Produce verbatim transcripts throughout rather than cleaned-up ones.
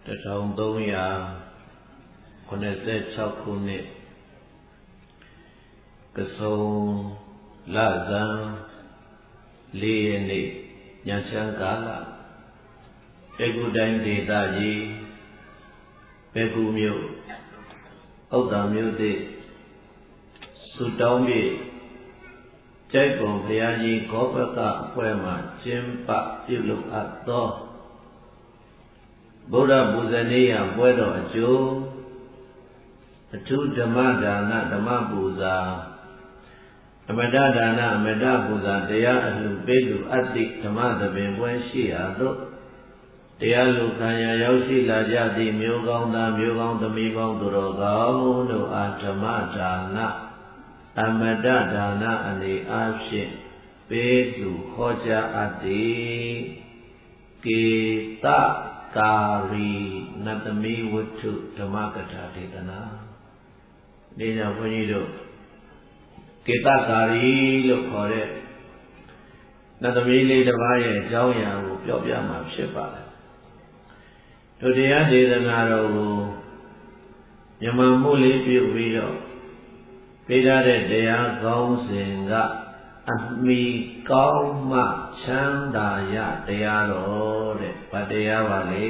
Trong tông ya con sẽ chọc khu nị cái sông là giang liên nị nhà trang cá là cái cụ đánh đề ta gì cái cụ miêu ốc ta miêu tị su đau bị trái bồng phải ăn gì có bất cả quay mà chém bạc tiêu lục ắt to Buddha Bhujaniya quay đó chú chú Dhamma Dana Dhamma Bhuja Amada Dana Amada Bhuja Deya Alu Bedu Ati Dhamma Dhabin quay shi à đó Deya Lu Khanya Yau Shi La Jati Miêu Gong Da Miêu Gong Dhami Gong Duro Gao Nu A Dhamma Dana Amada Dana Ani Ashin Bedu Khoja Ati Kita Kari Natami Vuttu Dhammakatha Tetana Đây là bao nhiêu độ Kita Kari lúc gọi đấy Natami Lê Đàရဲ့Giáo nhà củaပြောပြmàဖြစ်ပါတယ်တို့တရားဒေသနာတော်ကိုမြန်မာမှုလေးပြုပြီးတော့ပေးထားတဲ့တရားကောင်းစဉ်ကအမိကောင်းမှချမ်းသာရတရားတော်တဲ့ဗတ်တရားပါလေ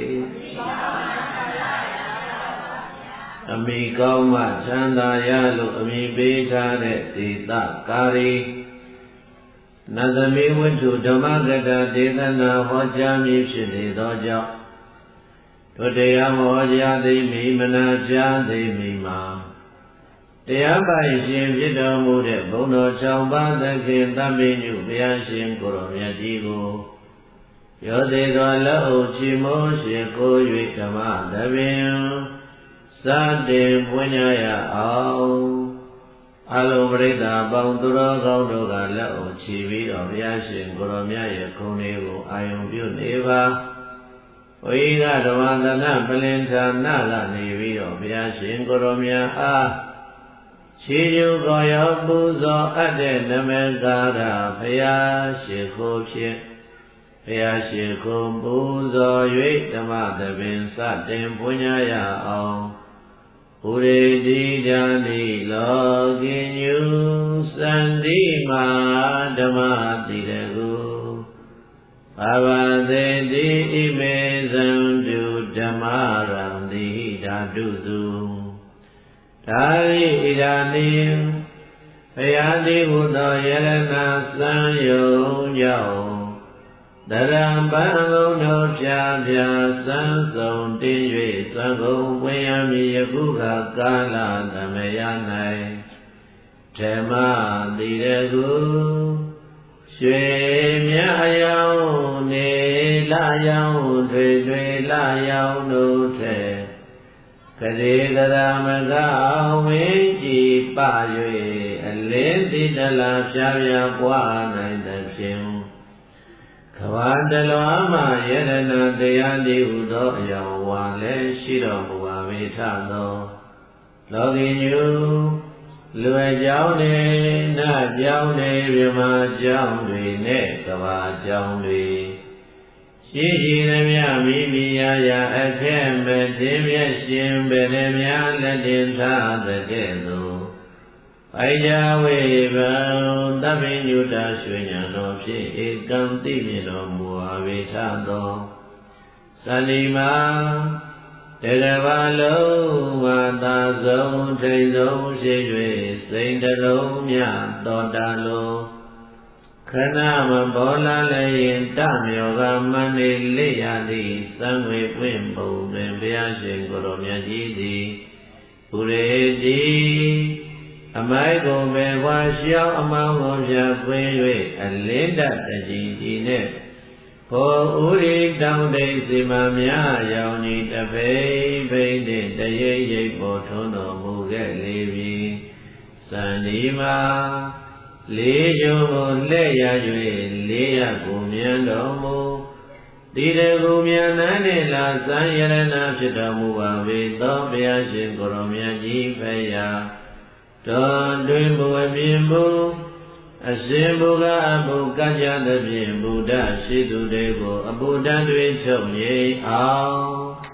အမိကောင်းမှချမ်းသာရလို့အမိပေးထားတဲ့ဒေသကာရီနတ်သမီးဝတ္ထုဓမ္မကတာဒေသနာဟောကြားမည်ဖြစ်နေသောကြောင့်တို့တရားဟောကြားသိမိမနာကြားသိမိမှာတရားပိုင်ရှင်ဖြစ်တော်မူတဲ့ဘုန်းတော်၆ပါးသခင်သဗ္ဗညုဘုရားရှင်ကိုရောမြတ်ကြီးကိုရောသေးသောလက်အုပ်ချီးမွမ်းရှင်ကို၍ဓမ္မသဘင်စတင်ပွင့်ရအောင်အလုံးပရိသတ်ပေါင်းသူတော်ကောင်းတို့ကလက်အုပ်ချီးပြီးတော့ဘုရားရှင်ကိုရောမြတ်ရဲ့ဂုဏ်တွေကိုအာယုံပြုနေပါဝိကဓမ္မသနာပလင်ဌာနကနေပြီးတော့ဘုရားရှင်ကိုရောမြတ်အားခြေကျူကောရောပူဇော်အပ်တဲ့နမကာရဘုရားရှိခိုးဖြင့်ဘုရားရှိခိုးပူဇော်၍ဓမ္မသဘင်စတင်ပွင့်ရအောင်ဥရေတိဓာနိလောကိညုစန္တိမာဓမ္မတိရကုဘာဝသေတိဣမေဇံတုဓမ္မရံတိဓာတုစုဒါရိဣဒာနိဘုရားတိဟုသောယရဏစံယုံကြောင့်တရံပံလုံးတို့ဖြာဖြာစံစုံတင်း၍သံဃုံဝေယံမီယခုခါကာလသမယ၌ဓမ္မတိရကုရွှေမြအယောင်နေလာယောင်ထွေထွေလာယောင်တို့ထဲကရေကရာမကဝေကြည်ပ၍အလင်းတိတလာဖြာဖြာပွားနိုင်သဖြင့်ကဘာတလွားမှယရဏတရားတိဟုသောအယောင်ဝါလည်းရှိတော်မူပါဝေထသောလောကီညုလူအကြောင်းတွေနတ်ကြောင်းတွေမြမကြောင်းတွေနဲ့ကဘာကြောင်းတွေရှိရှိသမျှမိမိရာရာအခက်မတင်မြတ်ရှင်ဗေဒမြလက်တင်ထားတဲ့ကဲ့သို့အိုင်ကြဝေဘံသဗ္ဗညုတရွှေညာတော်ဖြင့်ဧကံသိမြင်တော်မူအဝေထသောသန္တိမာတကဘာလုံးဝသာဆုံးထိတ်ဆုံးရှိ၍စိတ်တလုံးမြတော်တာလုံးခဏမဘောလာလည်းရင်တမြောကမန္တေလေးရသည်သံဝေပွင့်ပုံတွင်ဘုရားရှင်ကိုရောမြတ်ကြီးသည်ပုရေတိအမိုက်ကိုပဲဝါရှောင်းအမောင်းကိုပြပွင့်၍အလင်းတတကြီးကြီးနဲ့ဘောဥရိတောင်းတိစီမများရောင်ကြီးတပိဘိန်းတဲ့တရိပ်ရိပ်ပေါ်ထွန်းတော်မူခဲ့လေပြီစန္ဒီမာလေးကျုံကိုလက်ရ၍လေးရကိုမြန်းတော်မူတိရကိုမြန်းနှန်းနှင့်လာစံရဏဖြစ်တော်မူပါပေသောဘုရားရှင်ကိုရောမြတ်ကြီးဖရာတော်တွင်ဘုအမြင်မူအရှင်ဘုရားအဘုကကြသဖြင့်ဘုဒ္ဓရှိသူတွေကိုအဘုဒ္ဓတွေချုပ်ငြိမ်အောင်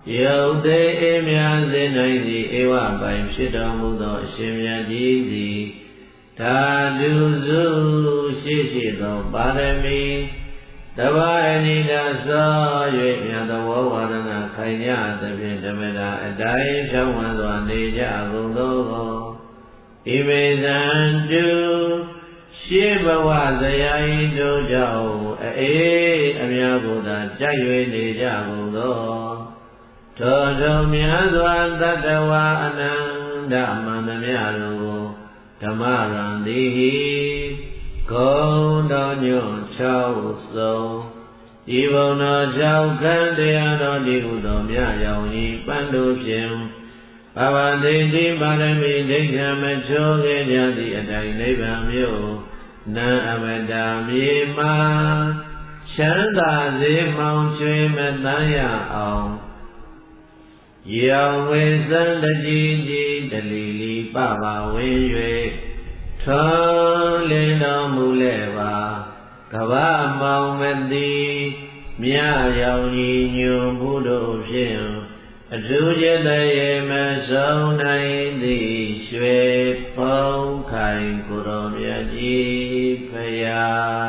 ယုတ်တေအေမြာစေနိုင်သည်ဧဝပိုင်ဖြစ်တော်မူသောအရှင်မြတ်ကြီးသည်ဓာတုစုရှိရှိသောပါရမီတဘာအနိဒာသော၍မြတ်သောဝါဒနာခိုင်ကြသဖြင့်ဓမ္မတာအတိုင်းဖြောင်းဝန်းစွာနေကြကုန်သောဣမေသံတုရှေးဘဝဇယာယီတို့ကြောင့်အေးအများကိုသာကြိုက်၍နေကြကုန်သောထိုထိုများစွာတတ္တဝါအနန္တမန္တမြတို့ဓမ္မရံတိဂုံတော်ညွန့်၆စုံဤဘုံတော်၆ခန္တရားတော်ဒီဟုသောမြရောင်ဤပန်းတို့ဖြင့်ဘဝဒိဋ္ဌိပါရမီဒိဋ္ဌံမချိုးခဲ့ကြသည့်အတိုင်းနိဗ္ဗာန်မြို့နံအမတာမြေမှာချမ်းသာစေမှောင်ချွေမတန်းရအောင်ရောင်ဝေစံတကြီးကြီးတလီလီပပဝင်း၍ထွန်းလင်းတော်မူလဲပါကဗ္ဗမောင်မတိမြရောင်ကြီးညွန်မှုတို့ဖြင့်အထူးကျတရေမဆုံးနိုင်သည်ရွှေပုံခိုင်ကိုရောမြတ်ကြီးဖရာ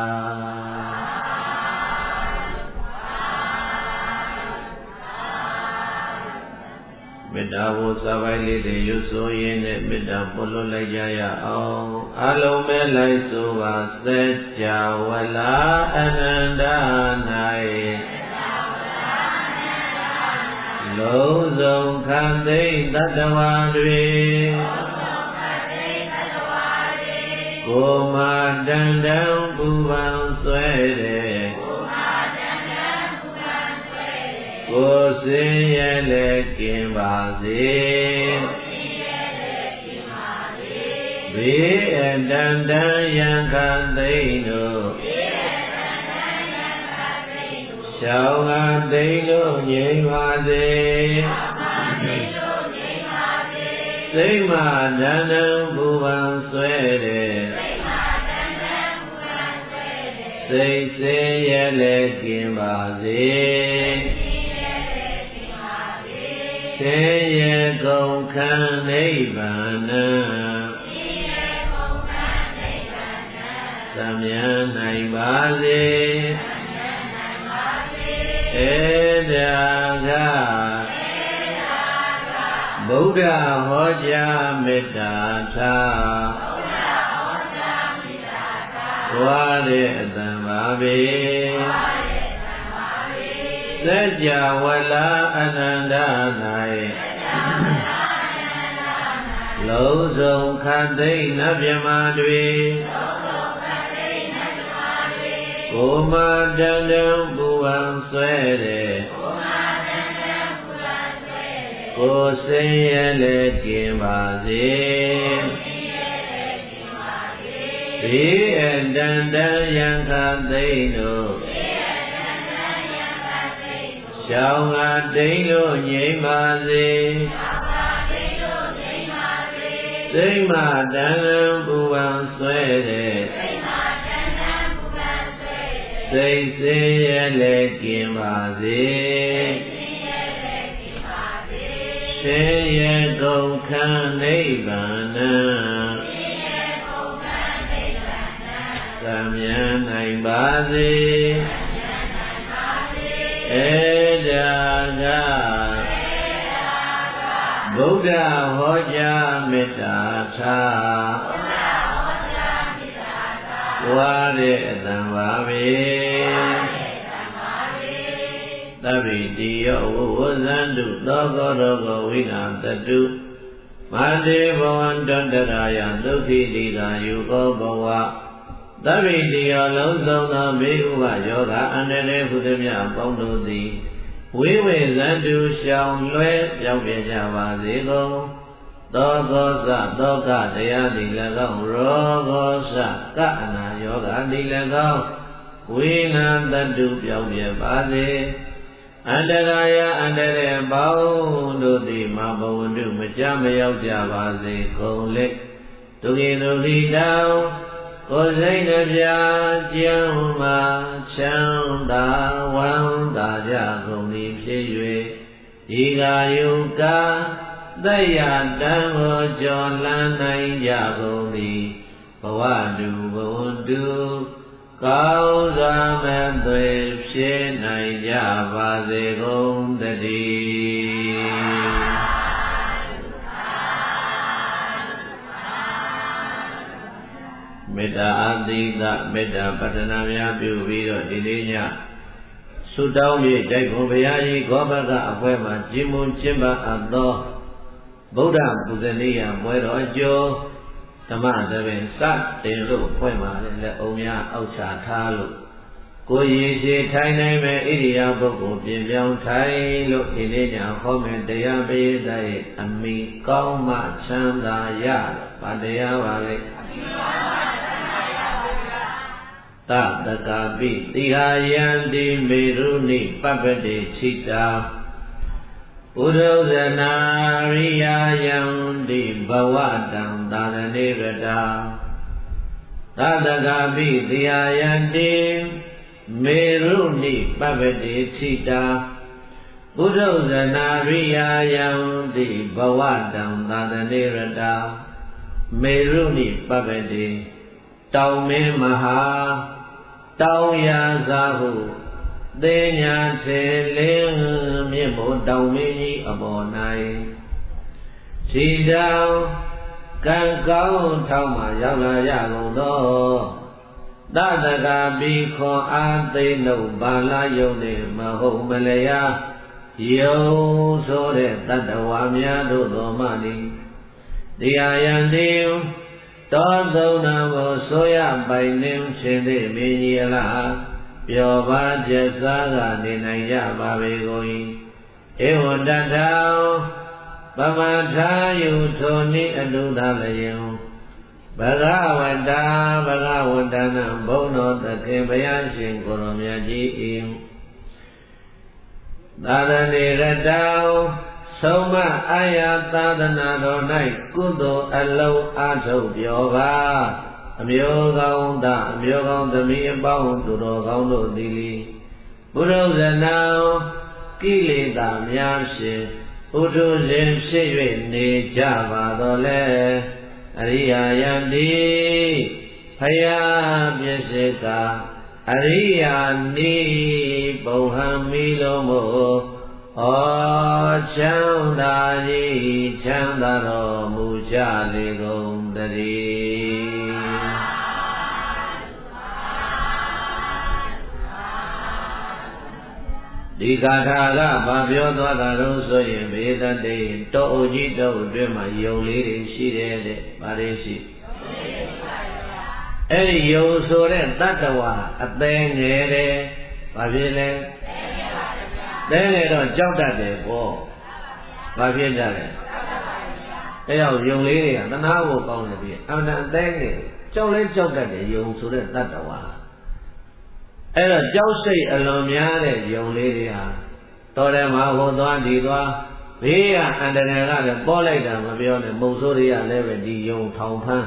မေတ္တာဘုရားပိုင်းလေးတွေရွတ်ဆိုရင်းနဲ့မေတ္တာပို့လွတ်လိုက်ကြရအောင်အလုံးမဲ့လိုက်ဆိုပါစัจ java လာအနန္တ၌လုံးစုံခံသိတတ္တဝါတွေကိုမတန်တံပူပန်ဆွဲတဲ့ကိုစင်ရဲ့လည်းကင်းပါစေဘေးအတန်တန်ယံခံသိတို့ရှောင်းကသိတို့ငြိမ်ပါစေစိတ်မှတန်တံပူပန်ဆွဲတဲ့စိတ်စင်ရဲ့လည်းကင်းပါစေဆင်းရဲကုန်ခံနိဗ္ဗာန်သမယနိုင်ပါစေဧဒါကဗုဒ္ဓဟောကြားမေတ္တာထားဝါတဲ့အတံပါပေစัจ java လာအနန္တ၌လုံးစုံခတ်သိမ့်နတ်မြမတွေကိုမတန်တံပူပန်ဆွဲတဲ့ကိုစင်ရဲ့လည်းကျင်ပါစေဘေးအတန်တန်ယံခတ်သိမ့်တို့ရှောင်းကတိန်တို့ငြိမ်ပါစေစိတ်မှတန်တံပူပန်ဆွဲတဲ့စိတ်စင်ရဲ့လည်းကျင်ပါစေရှင်ရဲ့ကုန်ခံနိဗ္ဗာန်သမယနိုင်ပါစေဧဒါကဗုဒ္ဓဟောကြားမေတ္တာထားဝါတဲ့အတံပါပေသဗ္ဗိတိယောဝဇန္တုသောကောရောဂဝိနာတတုမာတေဘဝန္တန္တရာယဒုက္ခိတိသာယုကောဘဝသဗ္ဗိတိယောလုံးစုံသောဘေးဥပယောဂအန္တရေဟုသည်များပေါင်းတို့သည်ဝိဝေဇန္တုရှောင်လွဲပြောင်းပြကြပါစေကုန်သောကောသသောကတရားသည်၎င်းရောဂောသကအနာယောဂသည်၎င်းဝိနာတတုပြောင်းပြပါစေအန္တရာယအန္တရေပေါင်းတို့သည်မဘဝန္တုမကြမရောက်ကြပါစေကုန်လေဒုက္ခိဒုက္ခိတောကိုယ်စိတ်နှပြကျမ်းမှာချမ်းသာဝမ်းသာကြကုန်သည်ဖြစ်၍ဒီကယုကသယတံကိုကျော်လန်းနိုင်ကြကုန်သည်ဘဝတုဘဝတုကောင်းစွာမဲ့သွေဖြစ်နိုင်ကြပါစေကုန်သတည်းမေတ္တာအသီသမေတ္တာပတ္ထနာများပြုပြီးတော့ဒီနေ့ညဆုတောင်းပြီးတိုက်ဘုံဘုရားကြီးဂောဘကအဖွဲမှာကျင်းမွန်ကျင်းပအပ်သောဗုဒ္ဓပူဇနီယပွဲတော်အကျိုးဓမ္မသဘင်စတင်လို့ဖွဲ့မှာလည်းအုံများအောက်ချထားလို့ကိုရည်ရှိထိုင်နိုင်မဲ့ဣရိယာပုဂ္ဂိုလ်ပြင်ပြောင်းထိုင်လို့ဒီနေ့ညဟောမယ်တရားပေးတဲ့အမိကောင်းမှချမ်းသာရဗာတရားပါလေသတ္တကာပိတိဟာယံတိမေရုနိပပ္ပတိချိတာပုရုဇနာရိယာယံတိဘဝတံသာရဏေရတာသတ္တကာပိတိဟာယံတိမေရုနိပပ္ပတိချိတာပုရုဇနာရိယာယံတိဘဝတံသာရဏေရတာမေရုနိပပ္ပတိတောင်မင်းမဟာတောင်ရာသာဟုသေညာထေလင်းမြင့်မို့တောင်မင်းကြီးအပေါ်၌ခြေတောင်ကံကောင်းထောင်းမှရောက်လာရကုန်သောသတ္တကာပိခွန်အားသိနှုတ်ဘာလာယုံနေမဟုတ်မလျာယုံဆိုတဲ့တတ္တဝါများတို့တော်မှနိတရားယံတိတောသုံးနာကိုဆိုရပိုင်နှင်းရှင်သည်မင်းကြီးလားပျော်ပါကျက်စားကနေနိုင်ကြပါပေကုန်၏ဧဝတ္တထံပမထာယုထိုနိအတုသလယံဘဂဝတ္တာဘဂဝတ္တနာဘုန်းတော်သခင်ဘုရားရှင်ကိုရောမြတ်ကြီး၏သာရဏေရတံဆုံးမအာယသာသနာတော်၌ကုသိုလ်အလုံးအားထုတ်ပြောပါအမျိုးကောင်းသာအမျိုးကောင်းသမီးအပေါင်းသူတော်ကောင်းတို့သည်ပုရုဇနာကိလေသာများဖြင့်ဥထုရှင်ဖြစ်၍နေကြပါတော်လဲအရိယာယံတိဖယားပြည့်စေကအရိယာနိပုံဟံမီလုံးမို့ဩချမ်းသာကြီးချမ်းသာတော်မူကြလေကုန်တည်းဒီကာထာကဘာပြောသွားတာလို့ဆိုရင်ဘေဒတေတောအုပ်ကြီးတောအတွင်းမှာယုံလေးတွေရှိတယ်တဲ့ဗါတွေရှိအဲ့ဒီယုံဆိုတဲ့တတ္တဝါအသေးငယ်တယ်ဘာဖြစ်လဲတဲလေတော့ကြောက်တတ်တယ်ပေါ့ဘာဖြစ်ကြလဲအဲရောက်ယုံလေးတွေကသနာကိုကောင်းတယ်ပြီးအမှန်တန်အသေးငယ်ကြောက်လဲကြောက်တတ်တယ်ယုံဆိုတဲ့တတ္တဝါအဲ့တော့ကြောက်စိတ်အလွန်များတဲ့ယုံလေးတွေဟာတော်တယ်မှာဟိုသွားဒီသွားဘေးကအန္တရာယ်ကလည်းပေါ်လိုက်တာမပြောနဲ့မုံဆိုးတွေကလည်းပဲဒီယုံထောင်ဖန်း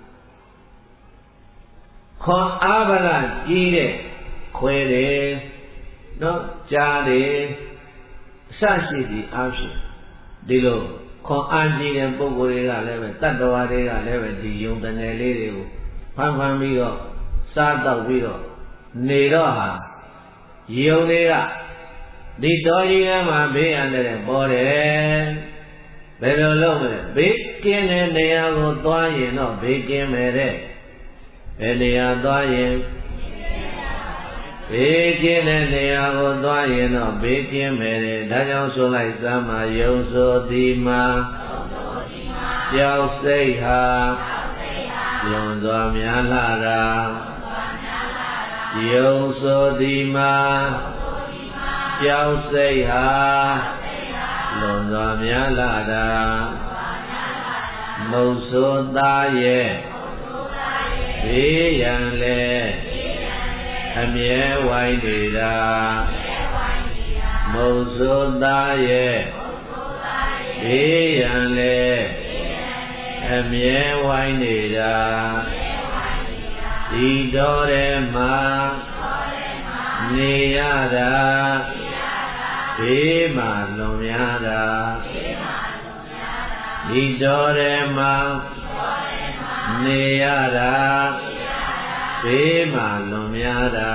ခွန်အားဗလာကြီးတဲ့ခွဲတယ်နော်ကြားတယ်အစရှိသည့်အားဖြင့်ဒီလိုခွန်အားကြီးတဲ့ပုဂ္ဂိုလ်တွေကလည်းပဲတတ္တဝါတွေကလည်းပဲဒီယုံတနယ်လေးတွေကိုဖမ်းဖမ်းပြီးတော့စားတော့ပြီးတော့နေတော့ဟာယုံတွေကဒီတော်ကြီးကမှဘေးရန်တဲ့ပေါ်တယ်ဘယ်လိုလုပ်မလဲဘေးကင်းတဲ့နေရာကိုသွားရင်တော့ဘေးကင်းမယ်တဲ့ဘယ်နေရာသွားရင်ဘေးကင်းတဲ့နေရာကိုသွားရင်တော့ဘေးကင်းမယ်တဲ့ဒါကြောင့်ဆိုလိုက်သမာယုံဆိုသည်မှာကြောက်စိတ်ဟာလွန်စွာများလာတာယုံဆိုသည်မှာကြောက်စိတ်ဟာလွန်စွာများလာတာမုတ်ဆိုသားရဲ့ဘေးရန်လဲအမြဲဝိုင်းနေတာမုတ်ဆိုသားရဲ့ဘေးရန်လဲအမြဲဝိုင်းနေတာဒီတော်ထဲမှာနေရတာဘေးမှလွန်များတာဒီတော်ရဲမှာနေရတာဘေးမှလွန်များတာ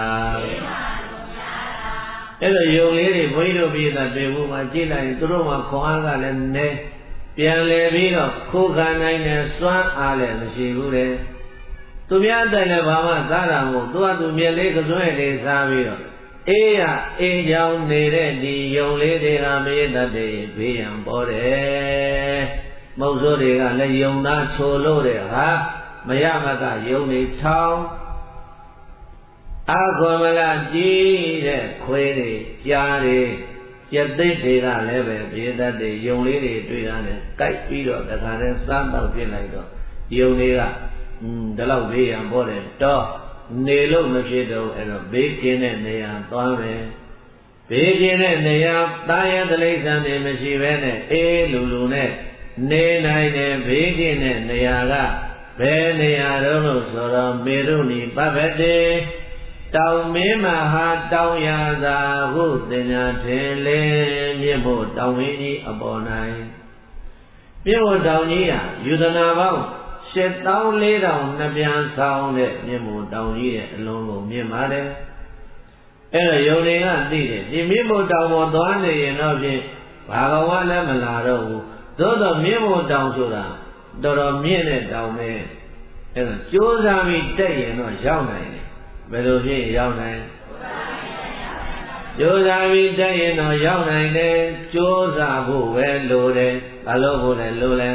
အဲ့လိုယုံလေးတွေဘုန်းကြီးတို့ပြည်သားတွေ့ဖို့မှကြည့်လိုက်ရင်သူတို့မှခွန်အားကလည်းနည်းပြန်လဲပြီးတော့ခိုးခံနိုင်တဲ့စွမ်းအားလည်းမရှိဘူးလေသူများတိုင်လည်းဘာမှစားတာမဟုတ်သူကသူမြက်လေးကစွဲလေးစားပြီးတော့အေးရအေးချောင်းနေတဲ့ဒီယုံလေးတွေကမေတ္တတဲ့ဘေးရန်ပေါ်တယ်မုတ်ဆိုးတွေကလည်းယုံသားချိုလို့တဲ့ဟာမရမကယုံနေထောင်းအာခွန်မလားကြီးတဲ့ခွေးတွေကြားတွေရသိတ်တွေကလည်းပဲဘေးတတ်တဲ့ယုံလေးတွေတွေ့တာနဲ့ကြိုက်ပြီးတော့တခါတည်းစားတော့ပြစ်လိုက်တော့ယုံတွေကอืมဒီလောက်ဘေးရန်ပေါ်တယ်တော့နေလို့မဖြစ်တော့အဲ့တော့ဘေးကင်းတဲ့နေရာသွားမယ်ဘေးကင်းတဲ့နေရာတာယတလိษံတွေမရှိဘဲနဲ့အေးလူလူနဲ့နေနိုင်တဲ့ဘေးကင်းတဲ့နေရာကဘယ်နေရာတော့လို့ဆိုတော့မေရုဏီပပတေတောင်မင်းမဟာတောင်ရာသာဟုတင်ညာထင်လင်းမြင့်ဖို့တောင်မင်းကြီးအပေါ်၌မြင့်ဖို့တောင်ကြီးဟာယူဒနာပေါင်းရှစ်သောင်းလေးထောင်နှစ်ပြန်ဆောင်တဲ့မြင့်ဖို့တောင်ကြီးရဲ့အလုံးကိုမြင့်ပါတယ်အဲ့တော့ယုံတွေကသိတယ်ဒီမြင့်ဖို့တောင်ပေါ်သွားနေရင်တော့ဖြင့်ဘာဘဝလည်းမလာတော့ဘူးသို့တော့မြင့်ဖို့တောင်ဆိုတာတော်တော်မြင့်တဲ့တောင်ပဲအဲ့တော့ကြိုးစားပြီးတက်ရင်တော့ရောက်နိုင်တယ်ဘယ်လိုဖြစ်ရောက်နိုင်ကြိုးစားပြီးတက်ရင်တော့ရောက်နိုင်တယ်ကြိုးစားဖို့ပဲလိုတယ်ဘာလို့ဖို့လဲလိုလဲ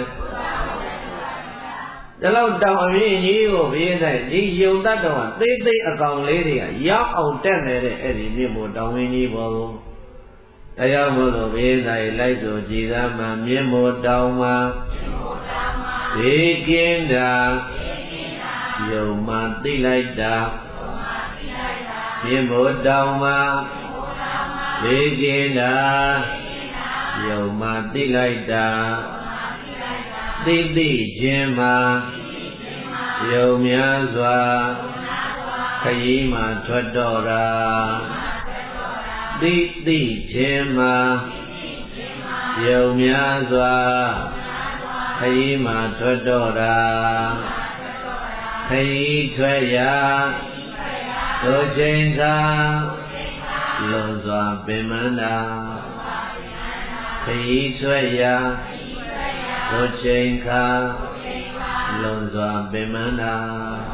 ဒီလောက်တောင်အမြင့်ကြီးကိုဘေးဆိုင်ဒီယုံတတ်တော်ကသေးသေးအကောင်လေးတွေကရောက်အောင်တက်နေတဲ့အဲ့ဒီမြင့်မို့တောင်ဝင်းကြီးပေါ်ကိုတရားမို့လို့ဘေးဆိုင်လိုက်ဆိုကြည်သာမှမြင့်မို့တောင်မှာဘေးကင်းတာယုံမှသိလိုက်တာမြင့်မို့တောင်မှာဘေးကင်းတာယုံမှသိလိုက်တာသိသိခြင်းမှာယုံများစွာခရီးမှာထွက်တော်တာသိသိခြင်းမှာယုံများစွာခရီးမှာထွက်တော်တာခရီးထွက်ရာတို့ချိန်သာလွန်စွာပင်မန္တာခရီးထွက်ရာတို့ချိန်ခါလွန်စွာပင်မန္တာ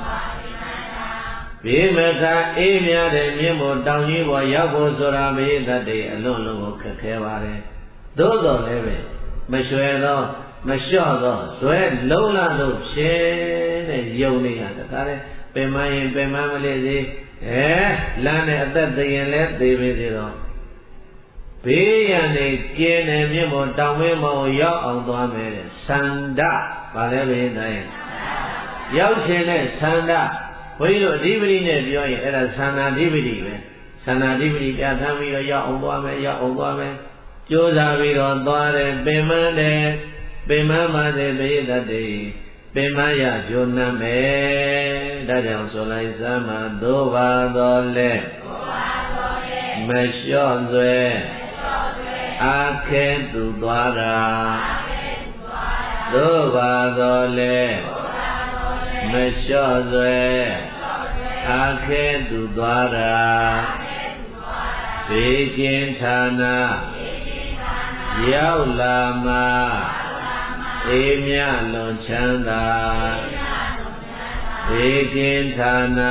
ဘေးမခအေးများတဲ့မြင့်မို့တောင်ကြီးပေါ်ရောက်ဖို့ဆိုတာမေတ္တတေအလွန်လုံးကိုခက်ခဲပါတယ်သို့တော်လည်းပဲမရွှဲသောမလျှော့သောဇွဲလုံးလာလို့ဖြစ်တဲ့ယုံနေရတခါလေပင်မရင်ပင်မမလေးစေအဲလမ်းနဲ့အသက်တည်ရင်လည်းသေပြီသေးတော့ဘေးရန်နေကျင်းနေမြင့်မို့တောင်မင်းမောင်ရောက်အောင်သွားမယ်တဲ့သန္ဒဗာလဲဘေးတိုင်းရောက်ခြင်းနဲ့သန္ဒဘုန်းကြီးတို့အဓိပတိနဲ့ပြောရင်အဲ့ဒါသန္နာအဓိပတိပဲသန္နာအဓိပတိပြဋ္ဌာန်းပြီးတော့ရောက်အောင်သွားမယ်ရောက်အောင်သွားမယ်ကြိုးစားပြီးတော့သွားတယ်ပင်မတယ်ပင်မမှတဲ့ဘေးတတ်တယ်ပင်မရဂျုံနှမယ်ဒါကြောင့်ဆိုလိုက်စမ်းမှာသို့ပါတော်လဲမလျှော့စွဲအာခဲသူသွားတာသို့ပါတော်လဲမလျှော့စွဲအာခဲသူသွားတာဘေးကင်းဌာနရောက်လာမှာအေးမြလွန်ချမ်းသာဘေးကင်းဌာန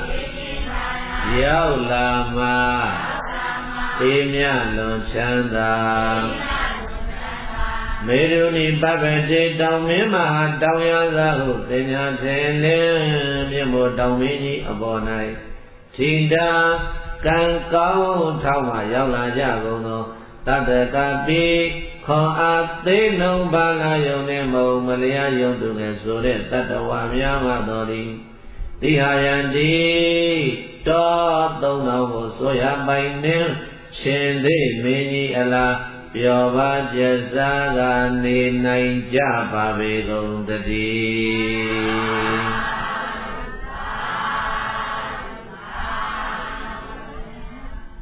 ရောက်လာမှာအေးမြလွန်ချမ်းသာမေရုဏီပပတေတောင်မင်းမဟာတောင်ရသာဟုတင်ညာထေလင်းမြင့်မို့တောင်မင်းကြီးအပေါ်၌ထင်တာကံကောင်းထောက်မှရောက်လာကြကုန်သောတတ္တကပိခေါ်အားသေးလုံးပါလာယုံနဲ့မုံမလျာယုံသူငယ်ဆိုတဲ့တတ္တဝါများမှတော်သည်တိဟာယံတိတောသုံးတော်ကိုဆိုရပိုင်နှင့်ရှင်သေးမင်းကြီးအလားပြောပါကျစားကနေနိုင်ကြပါပေကုန်တည်း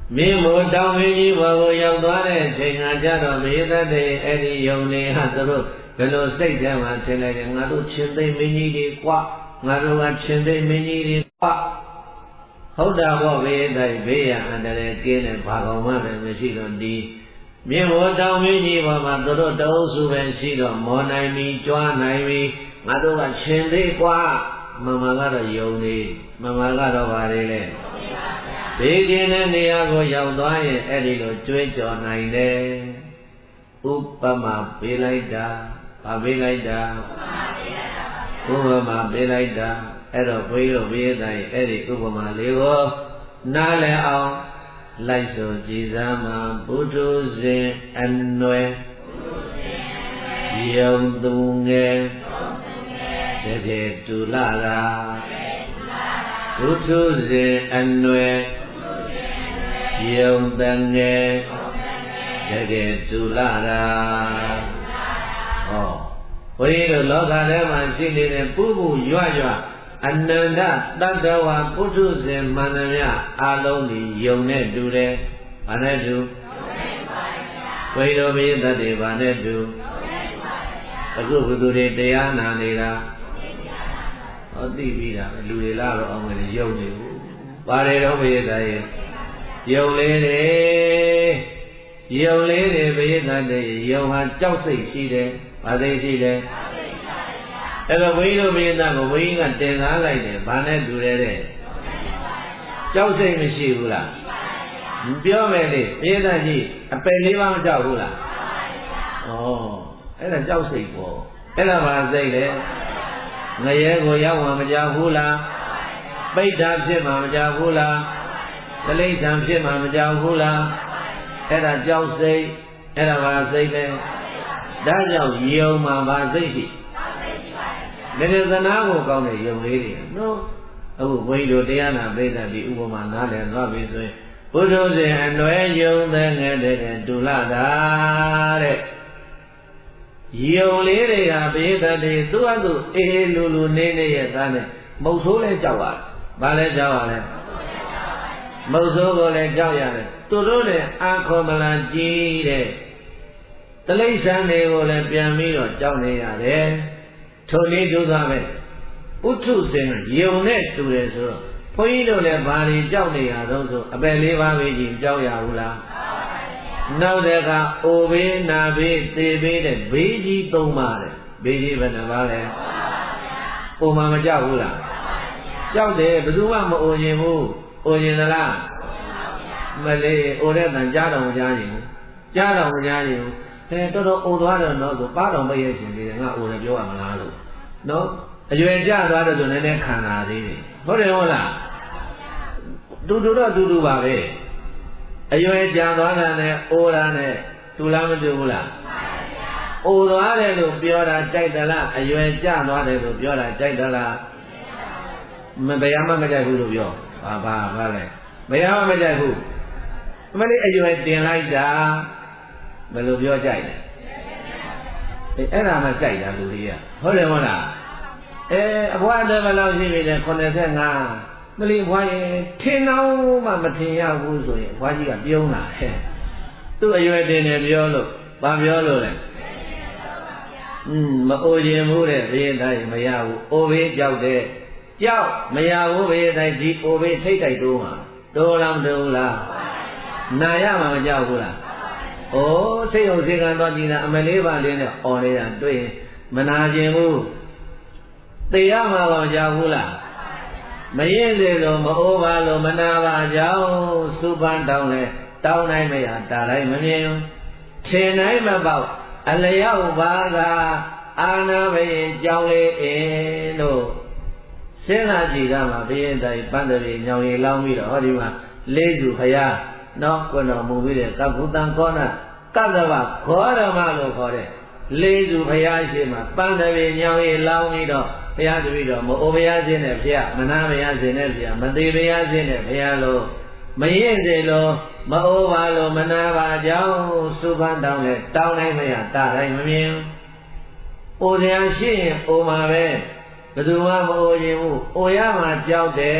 မင်းမို့တောင်းမင်းကြီးဘောကိုရောက်သွားတဲ့အချိန်ကကြတော့မေတ္တတဲ့အဲ့ဒီယုံနေဟာသူတို့ဘယ်လိုစိတ်ထဲမှာထင်လိုက်တယ်ငါတို့ချင်းသိမင်းကြီးတွေကွာငါတို့ကချင်းသိမင်းကြီးတွေကွာဟုတ်တာပေါ့ဘေးတိုင်းဘေးရအန္တရာယ်ကင်းတဲ့ဘာကောင်မှပဲမရှိတော့ဒီမြင့်ဘောတောင်းမင်းကြီးဘောမှာသူတို့တအုပ်စုပဲရှိတော့မော်နိုင်ပြီကြွားနိုင်ပြီငါတို့ကချင်းသိကွာမမကတော့ယုံနေမမကတော့ဗါလေလေဘေးကင်းတဲ့နေရာကိုရောက်သွားရင်အဲ့ဒီလိုကြွေးကြော်နိုင်တယ်ဥပမာပေးလိုက်တာဗာပေးလိုက်တာဥပမာပေးလိုက်တာအဲ့တော့ဘုန်းကြီးတို့ဘေးတိုင်းအဲ့ဒီဥပမာလေးကိုနားလည်အောင်လိုက်ဆိုကြည်စားမှာဘုထုဇင်အနွယ်ယုံသူငယ်တကယ်တူလာတာဘုထုဇင်အနွယ်ယုံတငယ်တကယ်တူလာတာဟောဘုန်းကြီးတို့လောကထဲမှာရှိနေတဲ့ပူပူရွရွအနန္တတတ္တဝါပုထုဇဉ်မန္တမြအလုံးဒီယုံနဲ့တူတယ်။ဘာနဲ့တူ။ဘုရားဘုရားတတ်တယ်ဘာနဲ့တူ။အခုဘုသူတွေတရားနာနေတာဟောသိပြီးတာလူတွေလာတော့အောင်လည်းယုံနေဘူး။ဘာတွေတော့ဘုရားတည်းယုံလေးတွေယုံလေးတွေဘုရားတတ်တယ်ယုံဟာကြောက်စိတ်ရှိတယ်။ဘာသိရှိတယ်။အဲ့တော့ဘုန်းကြီးတို့ဘုရားသားကိုဘုန်းကြီးကတင်ကားလိုက်တယ်ဘာနဲ့တူတယ်တဲ့ကြောက်စိတ်မရှိဘူးလားပြောမယ်လေဘုရားသားကြီးအပယ်လေးပါးမကြောက်ဘူးလားဩအဲ့ဒါကြောက်စိတ်ပေါ့အဲ့ဒါဘာစိတ်လဲငရဲကိုရောက်မှမကြောက်ဘူးလားပိဋ္ဌာဖြစ်မှမကြောက်ဘူးလားတိဋ္ဌံဖြစ်မှမကြောက်ဘူးလားအဲ့ဒါကြောက်စိတ်အဲ့ဒါဘာစိတ်လဲဒါကြောင့်ယုံမှဘာစိတ်ရှိလည်းလည်းသနာကိုကောင်းတဲ့ယုံလေးတွေနော်အခုဘုန်းကြီးတို့တရားနာပိဋကဒီဥပမာနားလည်သွားပြီဆိုရင်ဘုဒ္ဓဇင်အနွယ်ယုံတဲ့ငယ်တဲ့တူလာတာတဲ့ယုံလေးတွေကပိဋကတွေသူ့အတူအေးလူလူနေနေရဲ့သားနဲ့မုတ်ဆိုးလဲကြောက်ရတယ်။ဘာလဲကြောက်ရလဲ။မုတ်ဆိုးကိုလည်းကြောက်ရတယ်။သူတို့လည်းအာခောမလာကြီးတဲ့တလိ္ဆန်တွေကိုလည်းပြန်ပြီးတော့ကြောက်နေရတယ်။ထိုနည်းတူသာပဲဥထုဇင်ယုံနဲ့တူတယ်ဆိုတော့ဘုန်းကြီးတို့လည်းဘာတွေကြောက်နေရတော့ဆိုအပယ်လေးပါးပဲကြီးကြောက်ရဘူးလားနောက်တဲ့ကအိုဘေးနာဘေးသေဘေးတဲ့ဘေးကြီးသုံးပါးတဲ့ဘေးကြီးဘယ်နှပါးလဲအိုမှမကြောက်ဘူးလားကြောက်တယ်ဘယ်သူမှမအိုရင်ဘူးအိုရင်လားမလေးအိုတဲ့တန်ကြားတော်မကြားရင်ကြားတော်မကြားရင်အဲတော်တော်အိုသွားတယ်နော်ဆိုပါတော်မရဲ့ရှင်သေးတယ်ငါအိုတယ်ပြောရမလားလို့နော်အရွယ်ကျသွားတယ်ဆိုနည်းနည်းခံလာသေးတယ်ဟုတ်တယ်ဟုတ်လားတူတူတော့တူတူပါပဲအရွယ်ကျသွားတာနဲ့အိုတာနဲ့တူလားမတူဘူးလားအိုသွားတယ်လို့ပြောတာကြိုက်သလားအရွယ်ကျသွားတယ်လို့ပြောတာကြိုက်သလားမဘယ်မှမကြိုက်ဘူးလို့ပြောဘာဘာဘာလဲဘယ်မှမကြိုက်ဘူးအမလေးအရွယ်တင်လိုက်တာဘယ်လိုပြောကြိုက်လဲအဲအဲ့ဒါမှကြိုက်တာလူတွေကဟုတ်တယ်မဟုတ်လားအဲအဘွားတည်းဘယ်လောက်ရှိပြီလဲခုနှစ်ဆယ့်ငါမလီဘွားရင်ထင်တော့မှမထင်ရဘူးဆိုရင်ဘွားကြီးကပြုံးလာဟဲ့သူ့အရွယ်တင်တယ်ပြောလို့ဘာပြောလို့လဲอืมမအိုခြင်းဘူးတဲ့ဘေးတိုင်းမရဘူးအိုဘေးကြောက်တဲ့ကြောက်မရဘူးဘေးတိုင်းဒီအိုဘေးထိတ်တိုက်တိုးမှာတိုးလားမတိုးလားနာရမှာမကြောက်ဘူးလားဩစိတ်ဟုတ်စေကံတော့ကြည်တာအမလေးပါလေးနဲ့អော်နေတာတွေ့ရင်မနာခြင်းဘူးသိရမှာတော့ကြောက်ဘူးလားမရင်စေလို့မအိုးပါလို့မနာပါကြောင်းစုပန်းတောင်းလဲတောင်းနိုင်မရတာတိုင်းမမြင်ထင်နိုင်မပေါက်အလျောက်ပါကအာနာဘယင်ကြောင်းလေးအင်းတို့စဉ်းစားကြည့်တာမှာဘယင်တိုင်းပန်းတွေညောင်ရီလောင်းပြီးတော့ဟောဒီမှာလေးစုဖရာနော်ကိုယ်တော်မူပြီးတဲ့ကဗ္ဗုတံကောဏကတ္တဗခောရမလို့ခေါ်တဲ့လေးစုဘုရားရှိမှပန်းတွေညောင်းရီလောင်းပြီးတော့ဘုရားတပည့်တော်မအိုဘုရားရှင်နဲ့ဘုရားမနာဘုရားရှင်နဲ့ဘုရားမသေးဘုရားရှင်နဲ့ဘုရားလို့မရင်စေလို့မအိုပါလို့မနာပါကြောင်းစုပန်းတောင်းလဲတောင်းနိုင်မရတာတိုင်းမမြင်အိုတရားရှိရင်အိုမှာပဲဘယ်သူမှမအိုရင်ဘူးအိုရမှာကြောက်တယ်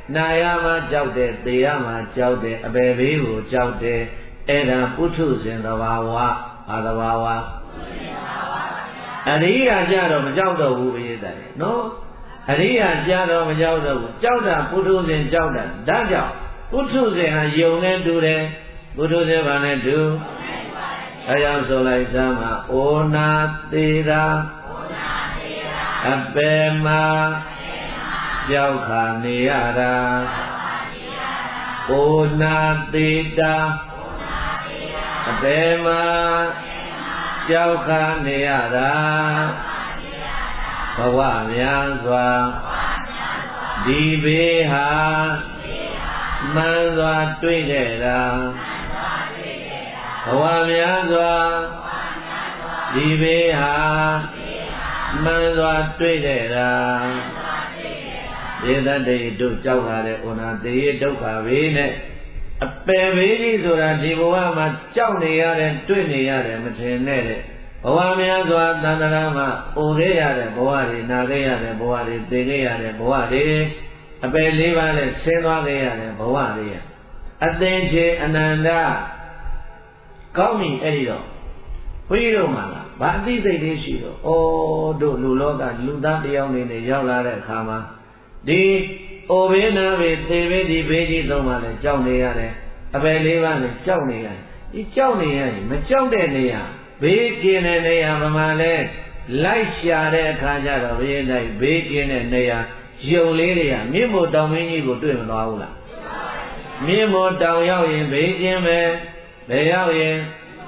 Nayama Jaude, Deyama Jaude, Abebu Jaude, Eda Putus in the Wawa, Adawawa. And he has Jado Jauda who is that? No? And he has Jado Jauda, Jauda, Putus in Jauda, Daja, Putus in a young do there, Putus in a do. I also like Sama, Ona Tira, Abema, Jauka Niara, Ona Tira, Abema, Jauka Niara, Bawa Mianzwa, Dibeha, Manzwa Twidera. Awamyazwa, Dibeha, Manzwa Twidera. Either they do Jauhare or not, they do Kavine. A Pevili Zura Dibuama, Jauniar and Twiniar and Matinere. Awamyazwa, Nanarama, Ureare, Boari, Narea, Boari, Degea, Boari, a Belivan, Senvaria, Boari. Adenje Ananda. Coming, Edo. Freedom, Badi the Dishio, oh, do Luloga, Luda, the only the Yala Kama. The Ovena with David, Beji Doma, Jaunia, Abelivan, Jaunia, the Jaunia, Machonia, Bacon and Nea Mamale, Light Share Kaja, Vena, Bacon and Nea, Joleria, Mimo Domini go to him, Laula. Mimo down in Bacon. They are in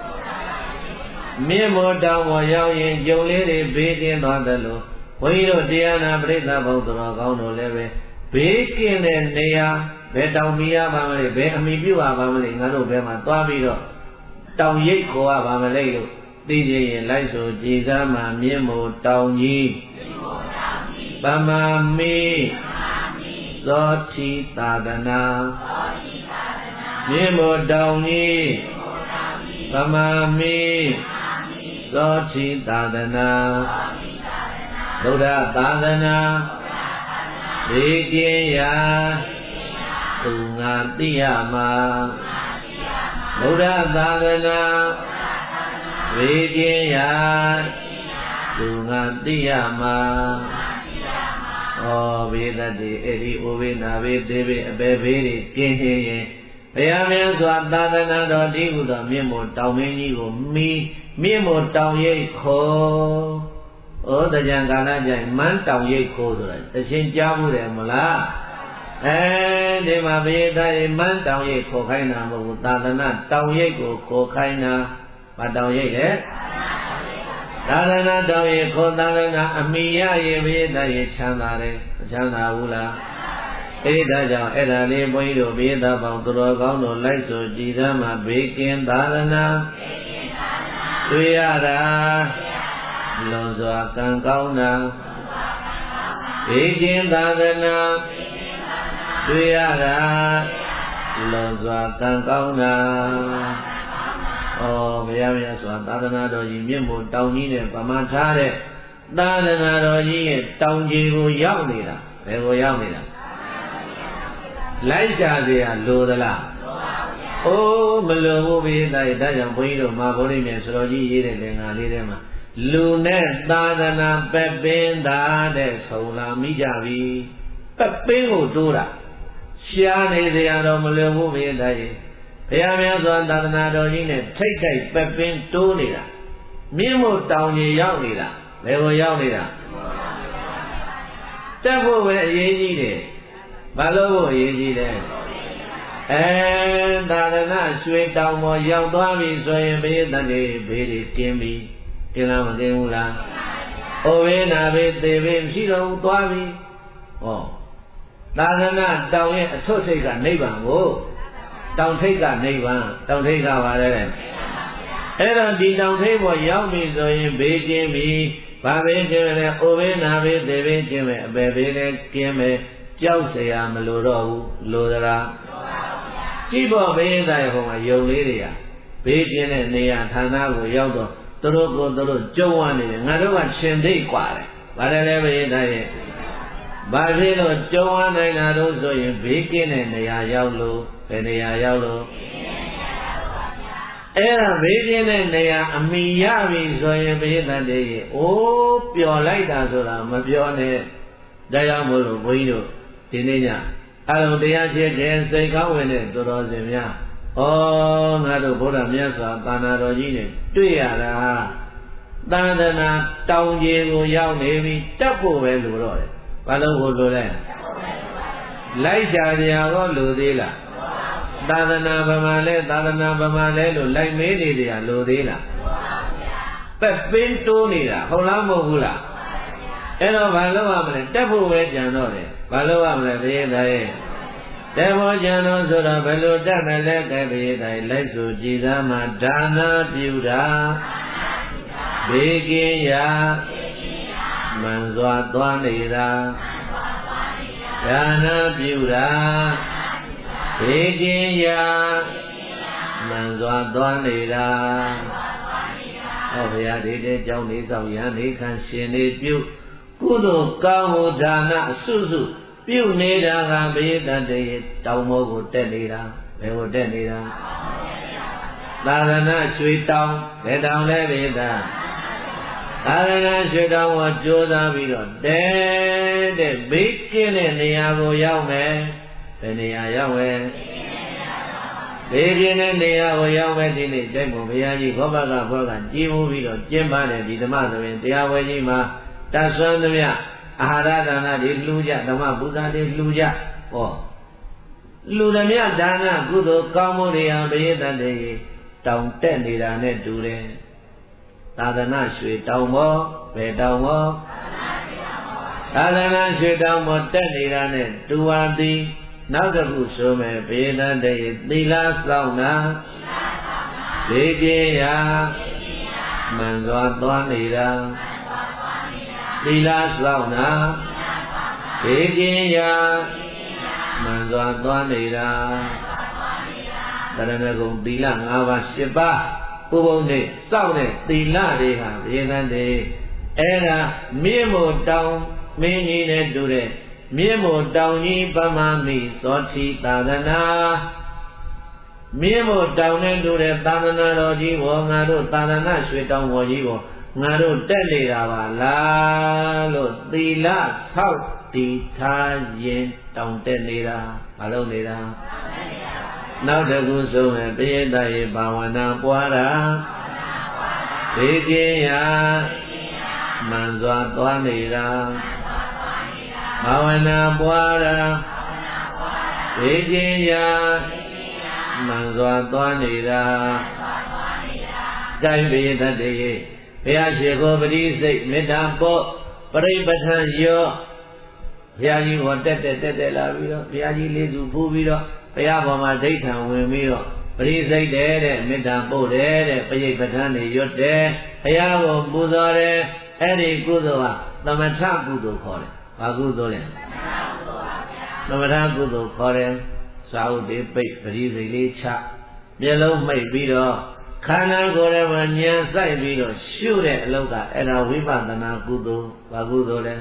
Mimo down while in Jolene baking on the low. We don't Diana break about the Rogono leve. Baking and Nea, Betamia family, Betamibua family, Narubema, Tabido, Down Yako family, D J and Liso, Jizama, Mimo, Down Ye, Bama me, Zoti Tadana. Mimo Downy, Samami, Sochi Tadana, Loda Tadana, Vikiya, Tunga Tiyama, Loda Tadana, Vikiya, Tunga Tiyama. Oh, Vedati, Eri, Ovina, Vedevi, Beveri, Kinhe. Payamia Swadana Dodi, the Mimo Taumini, me, Mimo Tauye Ko, oh, the Jangana, Man Tauye Ko, the Saint Jamu and Mala, and the Maveda, Man Tauye Kokaina, Tadana, Tauye Kokaina, Matauye, Tadana Tauye Kodana, Amia, Yeveda, Chanare, Chanaula. Eda Eda Leboido Beda Bangturo Liso Jidama Baking Dalana Tuyara Lonzo Kankauna Baking Dalana Tuyara Lonzo Kankauna Oh Miamia Swatana Doji Mimo Towni and Pamatare Dalana Doji Townji Yamida Ego Yamida Laika they are Lodala. Oh, Melo be thy Dajan Puido, Mabori, Mesroji, and Alidema. Lunet, Dadana, Pepin, Dade, Sola, Mijavi, Pepin, Dura. Shiane, they are Melo be thy. Payamazon, Dadana, Dojine, take a Pepin, Tonida. Mimo Towny Yaunida, they were Yaunida. Tabo where ye needed. Balo ye then. And Dana sweet down more young Dwami, so you made the day, baby, Timmy, Kinama Demula. Oh, when I made the way, she don't Dwami. Oh, Dana down here, so take a neighbor, oh, don't take a neighbor, don't take our other. And the down table, young me, so you made me, Baby, oh, when I made the way, Jimmy, baby, Kimmy. Josea Meloro, Lodera. Chibo being thy home, young lady. Beijing and Nia Tana, Yodo, Toro, Joan, and I don't want Shindy quiet. But I never ဘာဖြစ်လို့ကြုံရနိုင်တာလို့ဆိုရင်ဘေးကင်းတဲ့နေရာရောက်လို့ဘယ်နေရာရောက်လို့အဲ့ဒါဘေးကင်းတဲ့နေရာအမိရပြီဆိုရင်ဘေးတတ်တယ်ရင်အိုးပျော်လိုက်တာဆိုတာမပြောနဲ့တရားမို့လို့ဘုန်းကြီးတို့ဒီနေ့ညအလုံးတရားဖြစ်တဲ့စိတ်ကောင်းဝင်တဲ့တော်တော်စင်များဩငါတို့ဘုရားမြတ်စွာသာနာတော်ကြီးနဲ့တွေ့ရတာသာသနာတောင်ကြီးကိုရောက်နေပြီတက်ဖို့ပဲလို့တော့တယ်ဘာလို့ကိုလိုလဲလိုက်ကြကြရောလိုသေးလားသာသနာဗမာလဲသာသနာဗမာလဲလို့လိုက်မေးနေကြလိုသေးလားပက်ပင်းတိုးနေတာဟုတ်လားမဟုတ်ဘူးလားအဲ့တော့ဘာလို့ရမလဲတက်ဖို့ပဲကြံတော့တယ်ဘာလို့ရမလဲဘုရားရဲ့တေဘောကြံတော်ဆိုတော့ဘယ်လိုတက်တယ်လဲကဲဘုရားတိုင်းလိုက်ဆိုကြည်သားမှာဒါနာပြုတာဘေးကင်းရာမှန်စွာသွားနေတာဒါနာပြုတာဘေးကင်းရာမှန်စွာသွားနေတာဟောဘုရားဒီတဲ့ကြောင့်နေဆောင်ရန်နေခံရှင်နေပြုကုသိုလ်ကောင်းမှုဒါနအစုစုပြုနေတာကဘေးတတ်တဲ့တောင်မောကိုတက်နေတာဘယ်ကိုတက်နေတာသာသနာရွှေတောင်ဘယ်တောင်လဲဘေးတတ်သာသနာရွှေတောင်ကိုကြိုးစားပြီးတော့တဲတဲ့ဘေးကင်းတဲ့နေရာကိုရောက်မယ်ဘယ်နေရာရောက်မယ်ဘေးကင်းတဲ့နေရာကိုရောက်မယ်ဒီနေ့တိုက်ပေါ်ဘုရားကြီးဘောဘကဘောကကြီးမှုပြီးတော့ကျင်းပတဲ့ဒီဓမ္မသဘင်တရားဝဲကြီးမှာတတ်ဆွမ်းသမျှအာဟာရဒါနတွေလှူကြဓမ္မပူဇာတွေလှူကြဟောလှူသမျှဒါနကုသိုလ်ကောင်းမှုတွေဟာဘယတတ်တဲ့တောင်တက်နေတာနဲ့တူတယ်သာသနာရွှေတောင်ပေါ်ဘယ်တောင်ပေါ်သာသနာရွှေတောင်ပေါ်တက်နေတာနဲ့တူပါသည်နောက်တစ်ခုဆိုမယ်ဘယတတ်တဲ့သီလဆောင်တာဘေးကင်းရာမှန်စွာသွားနေတာသီလဆောင်တာဘေးကင်းရာမှန်စွာသွားနေတာတရဏဂုံသီလ၅ပါး၈ပါးဥပုံနဲ့စောင့်တဲ့သီလတွေဟာဘယတတ်တဲ့အဲ့ဒါမြင့်မို့တောင်မင်းကြီးနဲ့တူတဲ့မြင့်မို့တောင်ကြီးပမမိသောတိသာသနာမြင့်မို့တောင်နဲ့တူတဲ့သာသနာတော်ကြီးဘောငါတို့သာသနာရွှေတောင်ဘောကြီးဘောငါတို့တက်နေတာပါလားလို့သီလဆောက်တည်ထားရင်တောင်တက်နေတာမလုပ်နေတာနောက်တစ်ခုဆိုရင်ပိယတရေဘာဝနာပွားတာဘေးကင်းရာမှန်စွာသွားနေတာဘာဝနာပွားတာဘေးကင်းရာမှန်စွာသွားနေတာကြိုင်ပိယတတေဘုရားရှိခိုးပရိစိတ်မေတ္တာပို့ပရိပဋ္ဌာန်ရောဘုရားကြီးဟောတက်တက်တက်တက်လာပြီးတော့ဘုရားကြီးလေးစုဖူးပြီးတော့ဘုရားပေါ်မှာဒိဋ္ဌံဝင်ပြီးတော့ပရိစိတ်တဲ့တဲ့မေတ္တာပို့တယ်တဲ့ပရိပဋ္ဌာန်တွေရွတ်တယ်ဘုရားကိုပူဇော်တယ်အဲ့ဒီကုသိုလ်ဟာသမထကုသိုလ်ခေါ်တယ်ဘာကုသိုလ်လဲသမထကုသိုလ်ခေါ်တယ်စာဥတေပိတ်ပရိစိတ်လေးချမျက်လုံးမိတ်ပြီးတော့ခန္ဓာကိုယ်ထဲမှာဉာဏ်စိုက်ပြီးတော့ရှုတဲ့အလုပ်ကအဲ့ဒါဝိပဿနာကုသိုလ်ဘာကုသိုလ်လဲ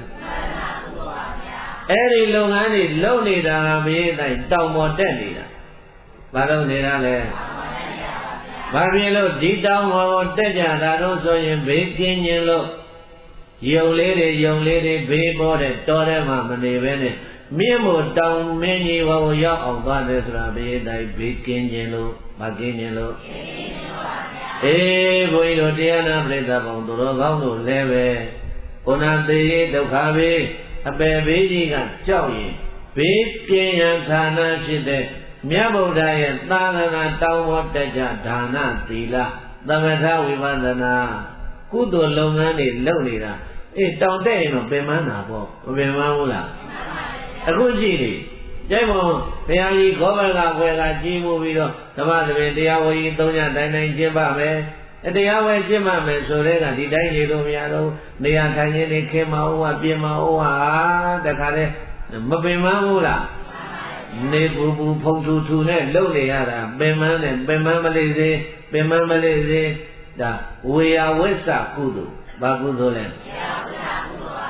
အဲ့ဒီလုပ်ငန်းတွေလုပ်နေတာကမင်းတိုင်းတောင်ပေါ်တက်နေတာဘာလုပ်နေတာလဲဘာဖြစ်လို့ဒီတောင်ပေါ်တက်ကြတာတော့ဆိုရင်ဘေးကင်းခြင်းလို့ယုံလေးတွေယုံလေးတွေဘေးပေါ်တဲ့တော်ထဲမှာမနေဘဲနဲ့မြင့်မို့တောင်မင်းကြီးဘောကိုရောက်အောင်သွားတယ်ဆိုတာဘေးတိုင်းဘေးကင်းခြင်းလို့ဘာကင်းခြင်းလို့အေးဘုန်းကြီးတို့တရားနာပရိသတ်ပေါင်းသူတော်ကောင်းတို့လည်းပဲဘုနာသေးရေးဒုက္ခဘေးအပယ်ဘေးကြီးကကြောက်ရင်ဘေးကင်းရန်ဌာနဖြစ်တဲ့မြတ်ဗုဒ္ဓရဲ့သာသနာတောင်းပေါ်တက်ကြဒါနသီလသမထဝိပဿနာကုသိုလ်လုပ်ငန်းတွေလုပ်နေတာအေးတောင်တက်ရင်တော့ပင်မနာပေါ့မပင်မဘူးလားအခုကြည့်လေကျိုင်းမောဘုရားကြီးဂောဘကဘွယ်ကကြီးမှုပြီးတော့ဓမ္မသဘင်တရားဝေကြီးသုံးညတိုင်းတိုင်းကျင့်ပါမယ်အတရားဝဲကျင့်မှမယ်ဆိုတဲ့ကဒီတိုင်းနေလို့မရတော့နေရာထိုင်ရင်းနေခင်မအောင်ဟာပြင်မအောင်ဟာတခါတည်းမပင်မဘူးလားနေပူပူဖုံထူထူနဲ့လှုပ်နေရတာပင်မနဲ့ပင်မမလေးစေပင်မမလေးစေဒါဝေယဝိစ္စကုသိုလ်ဘာကုသိုလ်လဲ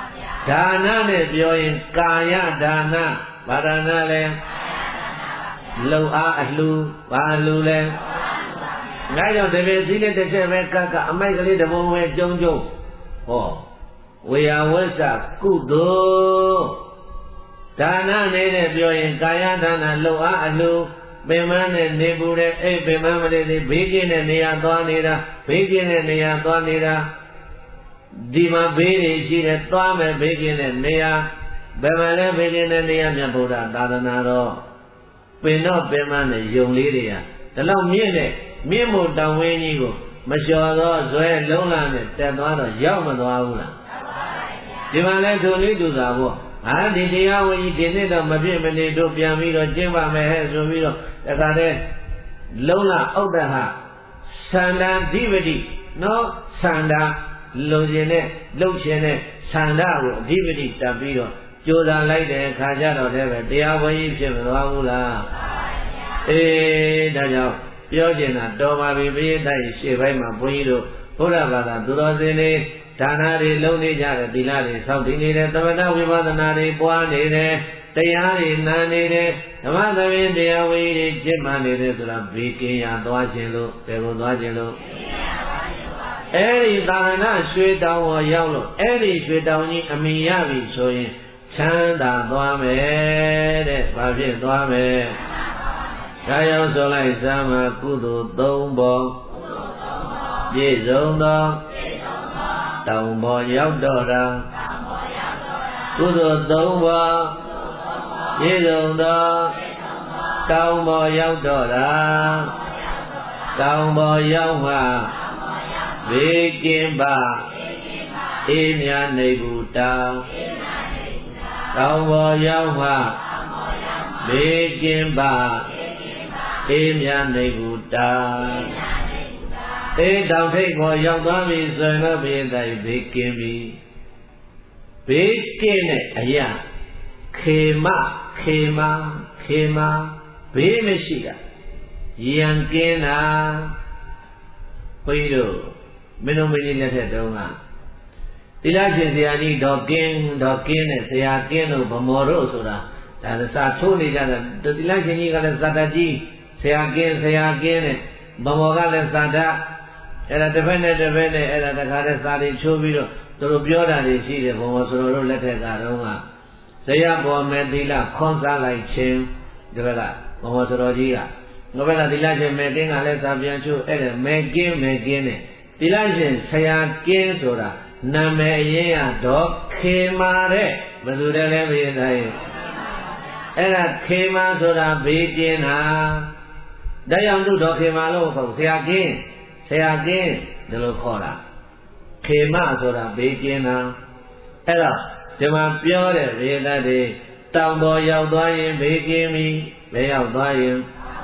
ဒါနနဲ့ပြောရင်ကာယဒါနဘာဒါနလဲလှုပ်အားအလှဘာအလှလဲငါကြောင့်တပည့်စည်းတဲ့တစ်ချက်ပဲကတ်ကအမိုက်ကလေးတဘုံပဲကျုံကျုံဟောဝေယဝစ္စကုသိုလ်ဒါနနဲ့ပြောရင်ကာယဒါနလှုပ်အားအလှပင်မနဲ့နေပူတဲ့အဲ့ပင်မမလေးဘေးကင်းတဲ့နေရာသွားနေတာဘေးကင်းတဲ့နေရာသွားနေတာဒီမှာဘေးတွေရှိတယ်သွားမယ်ဘေးကင်းတဲ့နေရာဘယ်မှာလဲဘေးကင်းတဲ့နေရာမြတ်ဗုဒ္ဓသာသနာတော်ပင်တော့ပင်မနဲ့ယုံလေးတွေကဒီလောက်မြင့်တဲ့မြင့်မို့တောင်ဝင်းကြီးကိုမလျှော်သောဇွဲလုံးလာနဲ့တက်သွားတော့ရောက်မသွားဘူးလားဒီမှာလဲထိုလေးသူသာပေါ့ဟာဒီတရားဝင်ကြီးဒီနေ့တော့မဖြစ်မနေတို့ပြန်ပြီးတော့ကျင့်ပါမယ်ဟဲ့ဆိုပြီးတော့တခါတည်းလုံးလာဥဒ္ဒဟသန္တာဓိပတိနော်သန္တာလုံခြင်းနဲ့လှုပ်ခြင်းနဲ့သန္တာကိုအဓိပတိတက်ပြီးတော့ကြိုးစားလိုက်တဲ့အခါကျတော့တည်းပဲတရားဝင်ကြီးဖြစ်မသွားဘူးလားအေးဒါကြောင့်ပြောကျင်တာတော်ပါပြီပိဋကရှေ့ပိုင်းမှာဘုန်းကြီးတို့ဘုရားဘာသာသူတော်စင်တွေဒါနတွေလုံးနေကြတယ်သီလတွေစောင့်တည်နေတယ်သမထဝိပဿနာတွေပွားနေတယ်တရားတွေနာနေတယ်ဓမ္မသဘင်တရားဝေတွေကျင့်မှနေတယ်ဆိုတာဘေးကင်းရာသွားခြင်းလို့ဘယ်ကိုသွားခြင်းလို့အဲ့ဒီသာသနာရွှေတောင်ပေါ်ရောက်လို့အဲ့ဒီရွှေတောင်ကြီးအမိရပြီဆိုရင်ချမ်းသာသွားမယ်တဲ့ဘာဖြစ်သွားမယ်ဒါရောက်ဆိုလိုက်စမ်းမှာကုသိုလ်သုံးပေါ်ပြည့်စုံသောတောင်ပေါ်ရောက်တော့တာကုသိုလ်သုံးပါးပြည့်စုံသောတောင်ပေါ်ရောက်တော့တာတောင်ပေါ်ရောက်မှဘေးကင်းပါအေးမြနေဘူးတာတောင်ပေါ်ရောက်မှဘေးကင်းပါအေးမြနေဘူးတာအေးတောင်ထိပ်ပေါ်ရောက်သွားပြီဆိုရင်တော့ဘေးတိုင်းဘေးကင်းပြီဘေးကင်းတဲ့အရာခေမခေမခေမဘေးမရှိတာရံကင်းတာဘုန်းကြီးတို့မင်းတို့မင်းကြီးလက်ထက်တုန်းကသီလရှင်ဆရာကြီးဒေါ်ကင်းဒေါ်ကင်းနဲ့ဆရာကင်းတို့ဗမော်တို့ဆိုတာဒါစာထိုးနေကြတာသီလရှင်ကြီးကလည်းဇာတကြီးဆရာကင်းဆရာကင်းနဲ့ဗမော်ကလည်းဇာတအဲ့ဒါတစ်ဖက်နဲ့တစ်ဖက်နဲ့အဲ့ဒါတခါတည်းစာတွေချိုးပြီးတော့သူတို့ပြောတာတွေရှိတယ်ဘုံဘဆိုတို့လက်ထက်ကတော့ကဇယဘောမေသီလခွန်စားလိုက်ခြင်းဒီဘက်ကဘုံဘဆိုတော်ကြီးကငါဘက်ကသီလရှင်မေကင်းကလည်းစာပြန်ချိုးအဲ့ဒါမေကင်းမေကင်းနဲ့သီလရှင်ဆရာကင်းဆိုတာနာမည်အရင်ကတော့ခေမာတဲ့ဘယ်သူတည်းလဲပြေးတိုင်းအဲ့ဒါခေမာဆိုတာဘေးကင်းတာတရားသူတော်ခေမာလို့ခေါ်ဆရာကင်းဆရာကင်းဒီလိုခေါ်တာခေမဆိုတာဘေးကင်းတာအဲ့တော့ဒီမှာပြောတဲ့ဝေဒနာတွေတောင်ပေါ်ရောက်သွားရင်ဘေးကင်းပြီဘယ်ရောက်သွားရင်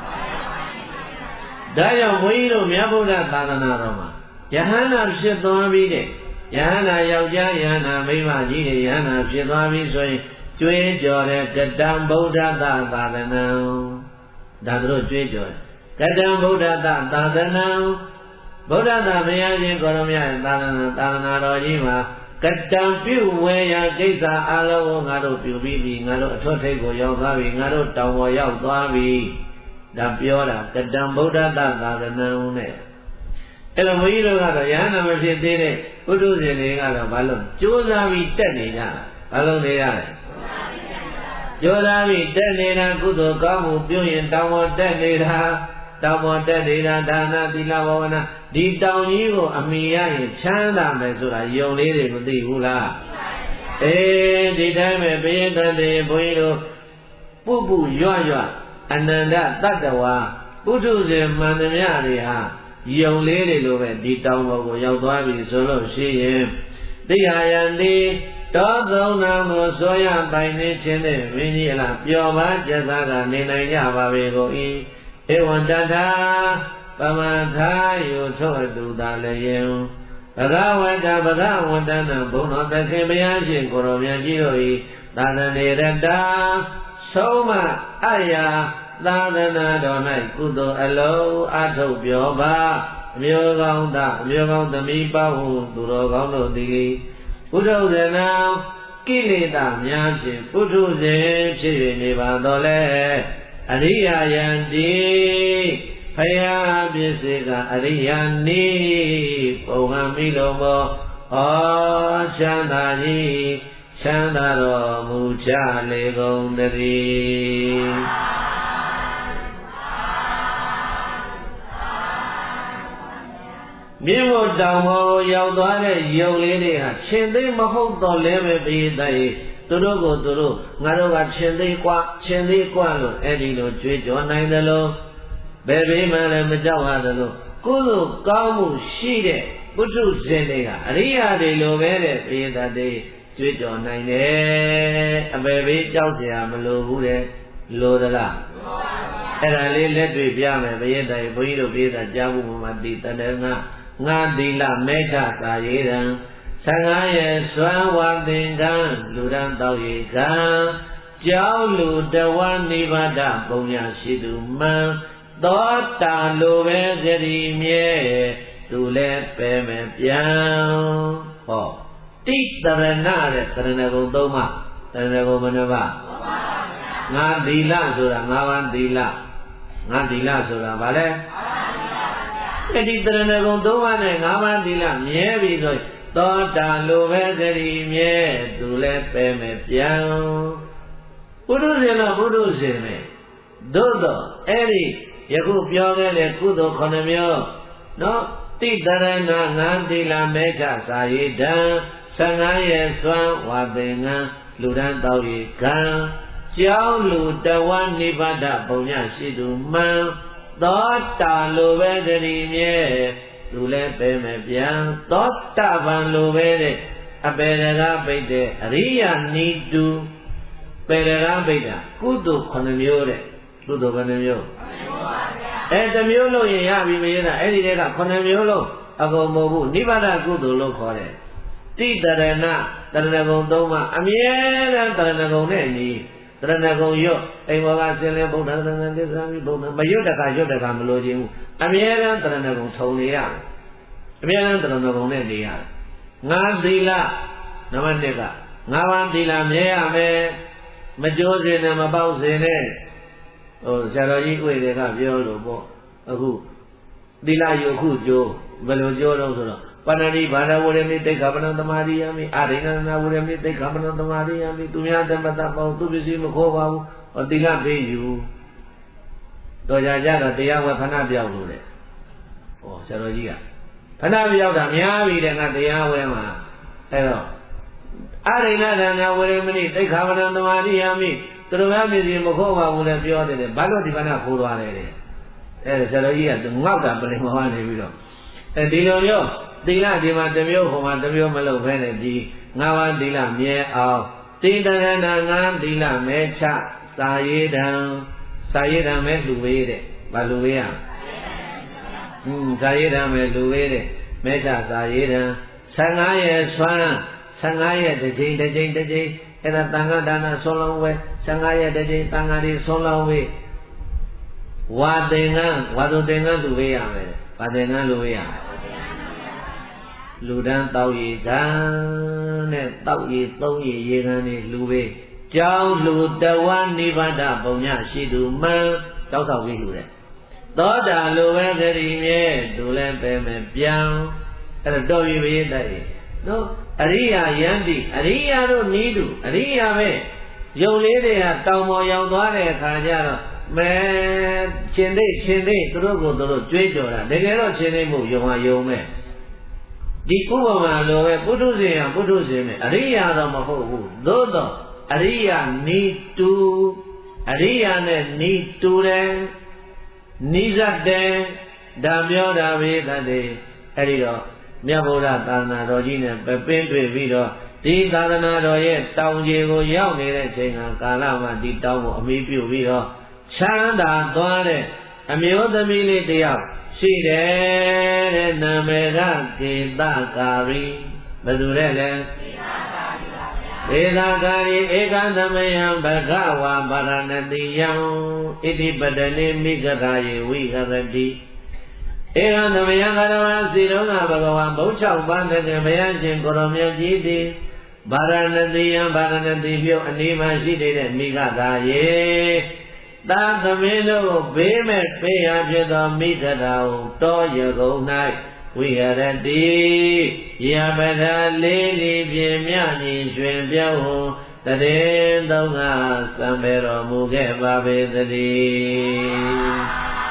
ဒါကြောင့်ဘုန်းကြီးတို့မြတ်ဗုဒ္ဓသာသနာတော်မှာယဟန္တာဖြစ်သွားပြီးတဲ့ယဟန္တာယောက်ျားယဟန္တာမိန်းမကြီးတွေယဟန္တာဖြစ်သွားပြီးဆိုရင်ကျွေးကြော်တဲ့ကတံဗုဒ္ဓသာသနာဒါတို့ကျွေးကြော်တယ်ကတံဗုဒ္ဓသာသနာဗုဒ္ဓသာဘုရားရှင်ကိုရမရဲ့သာသနာသာသနာတော်ကြီးမှာကတံပြုဝေယကိစ္စအလုံးကိုငါတို့ပြုပြီးပြီငါတို့အထွတ်ထိပ်ကိုရောက်သွားပြီငါတို့တောင်ပေါ်ရောက်သွားပြီဒါပြောတာကတံဗုဒ္ဓသာသနာနဲ့အဲ့လိုဘုန်းကြီးတို့ကတော့ယဟန္တာမဖြစ်သေးတဲ့ပုထုဇဉ်တွေကတော့ဘာလို့ကြိုးစားပြီးတက်နေကြဘာလို့နေရလဲကြိုးစားပြီးတက်နေတာကုသိုလ်ကောင်းမှုပြုရင်တောင်းပေါ်တက်နေတာတောင်းပေါ်တက်နေတာဒါနသီလဘာဝနာဒီတောင်းကြီးကိုအမိရရင်ချမ်းသာမယ်ဆိုတာယုံလေးတွေမသိဘူးလားအေးဒီတိုင်းပဲဘိယတန်တွေဘုန်းကြီးတို့ပုပ္ပုရွရွအနန္တတတ္တဝါပုထုဇဉ်မှန်သမျှတွေဟာယုံလေးတွေလိုပဲဒီတောင်ပေါ်ကိုရောက်သွားပြီဆိုလို့ရှိရင်သိဟာယံတိတောသုံးနာကိုဆိုရပိုင်နေခြင်းနဲ့ဝိညာဉ်လားပျော်ပါကျက်သားကနေနိုင်ကြပါပေကုန်၏ဧဝံတထာပမထာယုထောတုတာလည်းယံဘဂဝတ္တဘဂဝတ္တနာဘုံတော်သခင်ဘုရားရှင်ကိုရောမြတ်ကြီးတို့၏သာသနေရတာဆုံးမအရာသာသနာတော်၌ကုသိုလ်အလုံးအထုတ်ပြောပါအမျိုးကောင်းသားအမျိုးကောင်းသမီးပေါ့ဟုသူတော်ကောင်းတို့သည်ဘုဒ္ဓဇနာကိလေသာများဖြင့်ပုထုဇဉ်ဖြစ်၍နေပါတော့လေအရိယာယံတိဖယားပစ္စေကအရိယာနိပုံဟံမိလုံးဘောဩချမ်းသာကြီးချမ်းသာတော်မူကြလေကုန်တည်းမြင့်မို့တောင်ပေါ်ကိုရောက်သွားတဲ့ယုံလေးတွေဟာရှင်သိမဟုတ်တော့လဲပဲပြည်တဲ့သူတို့ကိုသူတို့ငါတို့ကရှင်သိกว่าရှင်သိกว่าလို့အဲ့ဒီလိုကြွေးကြော်နိုင်တယ်လို့ဘယ်ဘေးမှလည်းမကြောက်ရတယ်လို့ကုသိုလ်ကောင်းမှုရှိတဲ့ပုထုဇဉ်တွေကအရိယာတွေလိုပဲတဲ့ပြည်တဲ့ကြွေးကြော်နိုင်တယ်အဘယ်ဘေးကြောက်เสียမလိုဘူးတဲ့လိုသလားအဲ့ဒါလေးလက်တွေ့ပြမယ်ဘယ်တဲ့ဘုန်းကြီးတို့ပြည်တဲ့ကြားဖို့မှတည်တဲ့ငါငါသီလမေတ္တာသာယေရံသံဃာရဲ့စွမ်းဝါသင်္ကန်းလူရန်တောက်ရေကံကြောင်းလူတဝနိဗ္ဗာဒပုံညာရှိသူမှန်သောတာလိုပဲစရိမြဲသူလည်းပဲမယ်ပြန်ဟောတိတရဏတဲ့တရဏဂုံသုံးပါးတရဏဂုံဘယ်နှပါးငါသီလဆိုတာငါးပါးသီလငါသီလဆိုတာဗာလဲအဲ့ဒီတရဏဂုံသုံးပါးနဲ့ငါးပါးသီလမြဲပြီဆိုသောတာလိုပဲစရိမြဲသူလည်းပဲမယ်ပြန်ပုထုဇဉ်တော့ပုထုဇဉ်ပဲသို့တော့အဲ့ဒီယခုပြောခဲ့တဲ့ကုသိုလ်ခုနှစ်မျိုးနော်တိတရဏငါသီလမေတ္တာစာရိတံသံဃာရဲ့စွမ်းဝါသင်္ကန်းလူရန်တောက်ရေကံကြောင်းလူတဝနိဗ္ဗာဒပုံညာရှိသူမှန်သောတာလိုပဲတည်းမြဲသူလည်းပဲမယ်ပြန်သောတာပန်လိုပဲတဲ့အပေရကပိတ်တဲ့အရိယာနိတုပေရကပိတ်တာကုသိုလ်ခုနှစ်မျိုးတဲ့ကုသိုလ်ခုနှစ်မျိုးအဲတစ်မျိုးလို့ရင်ရပြီမင်းသားအဲ့ဒီတည်းကခုနှစ်မျိုးလုံးအကုန်မဟုတ်ဘူးနိဗ္ဗာန်ကုသိုလ်လို့ခေါ်တယ်တိတရဏတရဏဂုံသုံးပါအမြဲတမ်းတရဏဂုံနဲ့ညီတရဏဂုံရွတ်အိမ်ဘောကဆင်းလဲဗုဒ္ဓသံဃာသစ္စာမိဗုဒ္ဓမရွတ်တခါရွတ်တခါမလို့ခြင်းဘူးအမြဲတမ်းတရဏဂုံထုံနေရအမြဲတမ်းတရဏဂုံနဲ့နေရငါသီလနံပါတ်တစ်ကငါးပါးသီလမြဲရမယ်မကြိုးစင်နဲ့မပေါက်စင်နဲ့ဟိုဆရာတော်ကြီးဥေတွေကပြောလို့ပေါ့အခုသီလယုခုကျိုးဘယ်လိုကျိုးတော့ဆိုတော့ပဏ္ဏတိဘာဒဝရမိတိခဗနံသမာရိယမိအာရိဏနာဝရမိတိခဗနံသမာရိယမိသူများတမတပေါ့သူပစ္စည်းမခေါ်ပါဘူးဟောသီလပေးယူတော်ကြကြတော့တရားဝဲဖဏပြောက်လို့တဲ့ဟောဆရာတော်ကြီးကဖဏပြောက်တာများပြီတဲ့ငါတရားဝဲမှာအဲ့တော့အာရိဏနာဝရမိတိခဗနံသမာရိယမိသူတို့များပစ္စည်းမခေါ်ပါဘူးလည်းပြောတယ်ဘာလို့ဒီဖဏခိုးသွားလဲတဲ့အဲ့ဆရာတော်ကြီးကငေါက်တာပြင်မောနေပြီးတော့အဲဒီလိုမျိုးသီလဒီမှာတစ်မျိုးဟိုမှာတစ်မျိုးမလုပ်ဘဲနဲ့ဒီငါးပါးသီလမြဲအောင်တိတရဏငါးသီလမဲချစာရေးတံစာရေးတံမဲလူဝေးတဲ့ဘာလူဝေးရဟွန်းစာရေးတံမဲလူဝေးတဲ့မဲချစာရေးတံဆံဃာရဲ့ဆွမ်းဆံဃာရဲ့တစ်ချိန်တစ်ချိန်တစ်ချိန်အဲ့ဒါတန်ခါဒါနဆွမ်းလောင်းဝဲဆံဃာရဲ့တစ်ချိန်တန်ခါဒီဆွမ်းလောင်းဝဲဝါသင်္ကန်းဝါသူသင်္ကန်းလူဝေးရမယ်ဝါသင်္ကန်းလူဝေးရမယ်လူတန်းတောက်ရည်ကံနဲ့တောက်ရည်သုံးရည်ရေကံနေလူပဲကြောင်းလူတဝနိဗ္ဗာန်ပုံညရှိသူမှန်တောက်တောက်ပြီးလူတဲ့သောတာလူပဲတည်းမြဲသူလည်းပဲမယ်ပြန်အဲ့တော့တော်ပြီပဲတဲ့နော်အရိယာယန္တိအရိယာတို့နီးတူအရိယာပဲယုံလေးတွေကတောင်ပေါ်ရောက်သွားတဲ့အခါကျတော့မဲရှင်သိရှင်သိသူတို့ကိုသူတို့ကြွေးကြော်တာတကယ်တော့ရှင်သိမှုယုံဟာယုံမဲ့ဒီဥပမာလိုပဲပုထုဇဉ်ဟာပုထုဇဉ်ပဲအရိယာတော့မဟုတ်ဘူးသို့တော့အရိယာနီးတူအရိယာနဲ့နီးတူတယ်နိဇတ်တယ်ဒါပြောတာပဲတည်းအဲ့ဒီတော့မြတ်ဗုဒ္ဓသာသနာတော်ကြီးနဲ့ပင်တွေ့ပြီးတော့ဒီသာသနာတော်ရဲ့တောင်ကြီးကိုရောက်နေတဲ့အချိန်ကကာလမှာဒီတောင်ကိုအမိပြုပြီးတော့ချမ်းသာသွားတဲ့အမျိုးသမီးလေးတယောက်ရှိတယ်တဲ့နာမည်ကကေတကာရီဘယ်သူလဲလဲကေတကာရီဧကသမယံဘဂဝါဗရဏတိယံဣတိပတနေမိဂရာယေဝိဟရတိဧကသမယံကရဝစီရောကဘဂဝါဘု၆ပါးတဲ့ဘုရားရှင်ကိုရောမြတ်ကြီးသည်ဗာရဏသီယံဗာရဏသီမြို့အနီးမှာရှိနေတဲ့မိဂသာယေသာသမင်းတို့ဘေးမဲ့ပေးရဖြစ်သောမိဂရာကိုတောရကုံ၌ဝိဟရတိယပဒလေးလီပြင်းမြညီရွှင်ပြောင်းတရေသုံးငါစံပေတော်မူခဲ့ပါပေသတည်း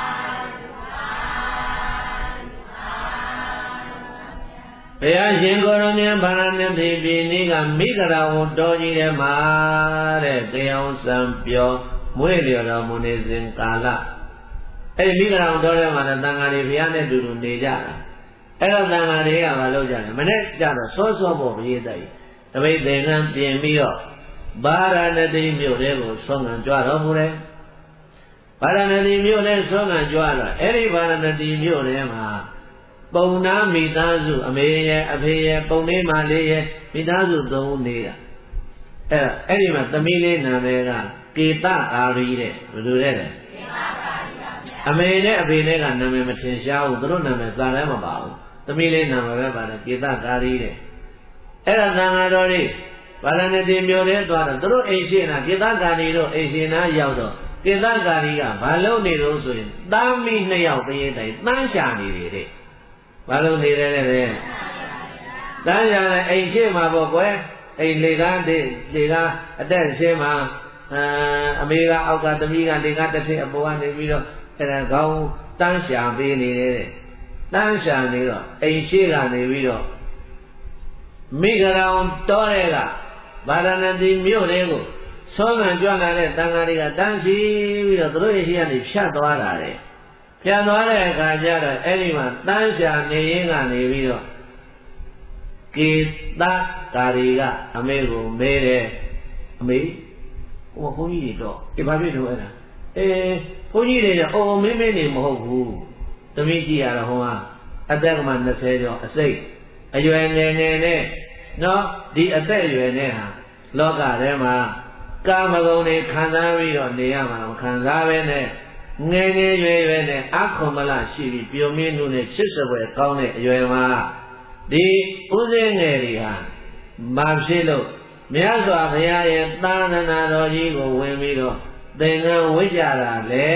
ဘုရားရှင်ကိုရောမြတ်ဗာရဏသီပြည်နည်းကမိဂရာဝတော်ကြီးထဲမှာတဲ့တရားစံပြောမွေးလျော်တော်မူနေစဉ်ကာလအဲ့ဒီမိဂရာဝတော်ထဲမှာတန်ဃာတွေဘုရားနဲ့တူတူနေကြတာအဲ့တော့တန်ဃာတွေကမလုပ်ကြတယ်မနေ့ကျတော့စောစောဖို့မရေးတိုက်တပိတ်သင်္ကန်းပြင်ပြီးတော့ဗာရဏသီမြို့ထဲကိုဆုံးခံကြွတော်မူတယ်ဗာရဏသီမြို့ထဲဆုံးခံကြွတော့အဲ့ဒီဗာရဏသီမြို့ထဲမှာပုံနာမိသားစုအမေရဲ့အဖေရဲ့ပုံလေးမလေးရဲ့မိသားစုသုံးဦးနေတာအဲ့အဲ့ဒီမှာသမီးလေးနာမည်ကကေတအာရီတဲ့ဘယ်လိုလဲအမေနဲ့အဖေနဲ့ကနာမည်မထင်ရှားဘူးသူတို့နာမည်စာထဲမပါဘူးသမီးလေးနာမည်ပဲပါတယ်ကေတကာရီတဲ့အဲ့ဒါသံဃာတော်တွေဗာရဏသီမြို့ထဲသွားတော့သူတို့အိမ်ရှိနာကေတကာရီတို့အိမ်ရှိနာရောက်တော့ကေတကာရီကဘာလုပ်နေလို့ဆိုရင်သားမိနှစ်ယောက်တရေတိုင်တန်းရှာနေတယ်တဲ့ဘာလို့နေတယ်လဲတန်းရတဲ့အိမ်ရှိမှာပေါ့ကွယ်အိမ်လေကားတဲ့လေကားအတက်ရှိမှာအာအမေကအောက်ကသမီးကလေကားတစ်ထစ်အပေါ်ကနေပြီးတော့အဲ့ဒါကောင်းတန်းရှာပေးနေတယ်တဲ့တန်းရှာနေတော့အိမ်ရှိကနေပြီးတော့မိဂရာဝန်တော်တဲ့ကဗာရဏသီမြို့တွေကိုဆုံးခံကြွလာတဲ့တန်ဃာတွေကတန်းစီပြီးတော့သူတို့ရဲ့ရှိကနေဖြတ်သွားတာတဲ့ဖြတ်သွားတဲ့အခါကျတော့အဲ့ဒီမှာတန်းရှာနေရင်းကနေပြီးတော့ကေတကာရီကအမေကိုမဲတယ်အမေဟိုဘုန်းကြီးတွေတော့ဒီဘာဖြစ်လို့အဲ့ဒါအေးဘုန်းကြီးတွေကအော်မင်းမင်းနေမဟုတ်ဘူးသမီးကြည့်ရတော့ဟိုကအသက်ကမှ၂၀ကျော်အစိတ်အရွယ်ငယ်ငယ်နဲ့နော်ဒီအသက်အရွယ်နဲ့ဟာလောကထဲမှာကာမဂုဏ်တွေခံစားပြီးတော့နေရမှာမခံစားပဲနဲ့ငယ်ငယ်ရွယ်ရွယ်နဲ့အခွန်မလရှိပြီးပြုံမင်းတို့နဲ့ချစ်စပွဲကောင်းတဲ့အရွယ်မှာဒီဥစဉ်ငယ်တွေဟာမဖြစ်လို့မြတ်စွာဘုရားရဲ့သာသနာတော်ကြီးကိုဝင်ပြီးတော့သင်္ကန်းဝိကြတာလေ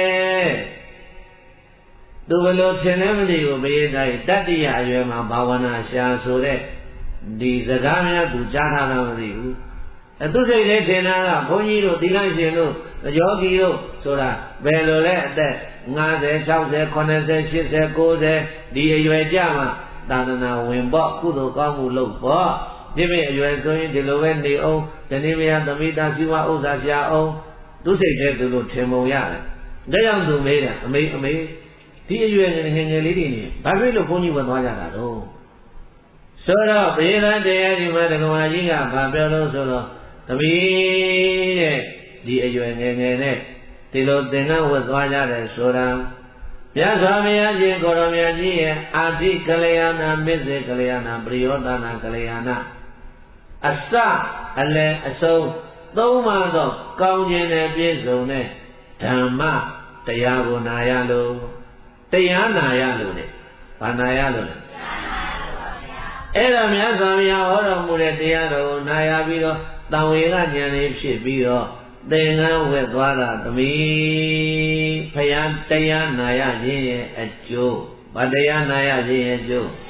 သူဘလို့ထင်လဲမသိဘူးဘုရားတိုင်းတတ္တိယအရွယ်မှာဘာဝနာရှာဆိုတဲ့ဒီစကားများသူကြားထားတာမသိဘူးအသူစိတ်လေးထင်တာကဘုန်းကြီးတို့သီလရှင်တို့ယောဂီတို့ဆိုတာဘယ်လိုလဲအသက်၅၀ ၆၀ ၇၀ ၈၀ ၉၀ဒီအရွယ်ကြမှာသာသနာဝင်ပေါ့ကုသိုလ်ကောင်းမှုလုပ်ပေါ့ဒီမဲ့အရွယ်ဆိုရင်ဒီလိုပဲနေအောင်ဒီနေ့မရသမီးသားစီဝါဥစ္စာရှာအောင်သူစိတ်ထဲသူတို့ထင်ပုံရတယ်ဒါကြောင့်သူမေးတယ်အမေအမေဒီအရွယ်ငယ်ငယ်လေးတွေနေဘာဖြစ်လို့ဘုန်းကြီးဝင်သွားကြတာတော့ဆိုတော့ဘေးရန်တရားဒီမှာဓမ္မကြီးကဘာပြောလို့ဆိုတော့သမီးတဲ့ဒီအရွယ်ငယ်ငယ်နဲ့ဒီလိုသင်္ကန်းဝတ်သွားကြတယ်ဆိုတာမြတ်စွာဘုရားရှင်ကိုရောမြတ်ကြီးရဲ့အာတိကလျာဏမစ္စေကလျာဏပရိယောဒနာကလျာဏအစအလယ်အဆုံးသုံးပါးသောကောင်းခြင်းနဲ့ပြည့်စုံတဲ့ဓမ္မတရားကိုနာရလို့တရားနာရလို့လေဘာနာရလို့လဲအဲ့ဒါမြတ်စွာဘုရားဟောတော်မူတဲ့တရားတော်ကိုနာရပြီးတော့တံဝေကဉာဏ်လေးဖြစ်ပြီးတော့သင်္ကန်းဝတ်သွားတာသမီးဖယားတရားနာရခြင်းရဲ့အကျိုးဗတရားနာရခြင်းရဲ့အကျိုး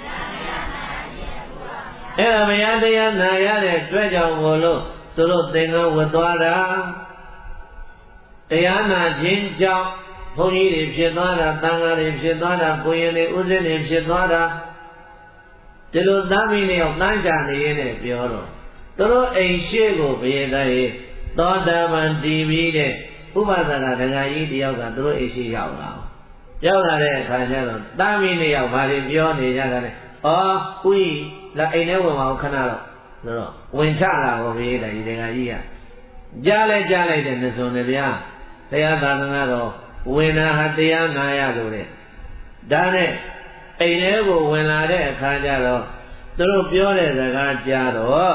အဲ့ဒါဘုရားတရားနာရတဲ့အတွက်ကြောင့်မို့လို့သူတို့သင်္ကန်းဝတ်သွားတာတရားနာခြင်းကြောင့်ဘုန်းကြီးတွေဖြစ်သွားတာသံဃာတွေဖြစ်သွားတာကိုရင်တွေဥစဉ်တွေဖြစ်သွားတာဒီလိုသားမီးတွေအောင်တန်းကြနေရင်းပြောတော့သူတို့အိမ်ရှိကိုဘုရားတိုင်းသောတာပန်တည်ပြီးတဲ့ဥပဒနာဒကာကြီးတယောက်ကသူတို့အိမ်ရှိရောက်လာရောက်လာတဲ့အခါကျတော့သားမီးတွေရောက်ဘာတွေပြောနေကြတာလဲဩဦးကြီးလာအိမ်ထဲဝင်ပါဦးခဏတော့ဆိုတော့ဝင်ချလာတော့ဘုရားတိုင်းဒကာကြီးကကြားလဲကြားလိုက်တဲ့နှစုံတွေဗျာတရားသာသနာတော်ဝင်တာဟာတရားနာရလို့တဲ့ဒါနဲ့အိမ်ထဲကိုဝင်လာတဲ့အခါကျတော့သူတို့ပြောတဲ့စကားကြားတော့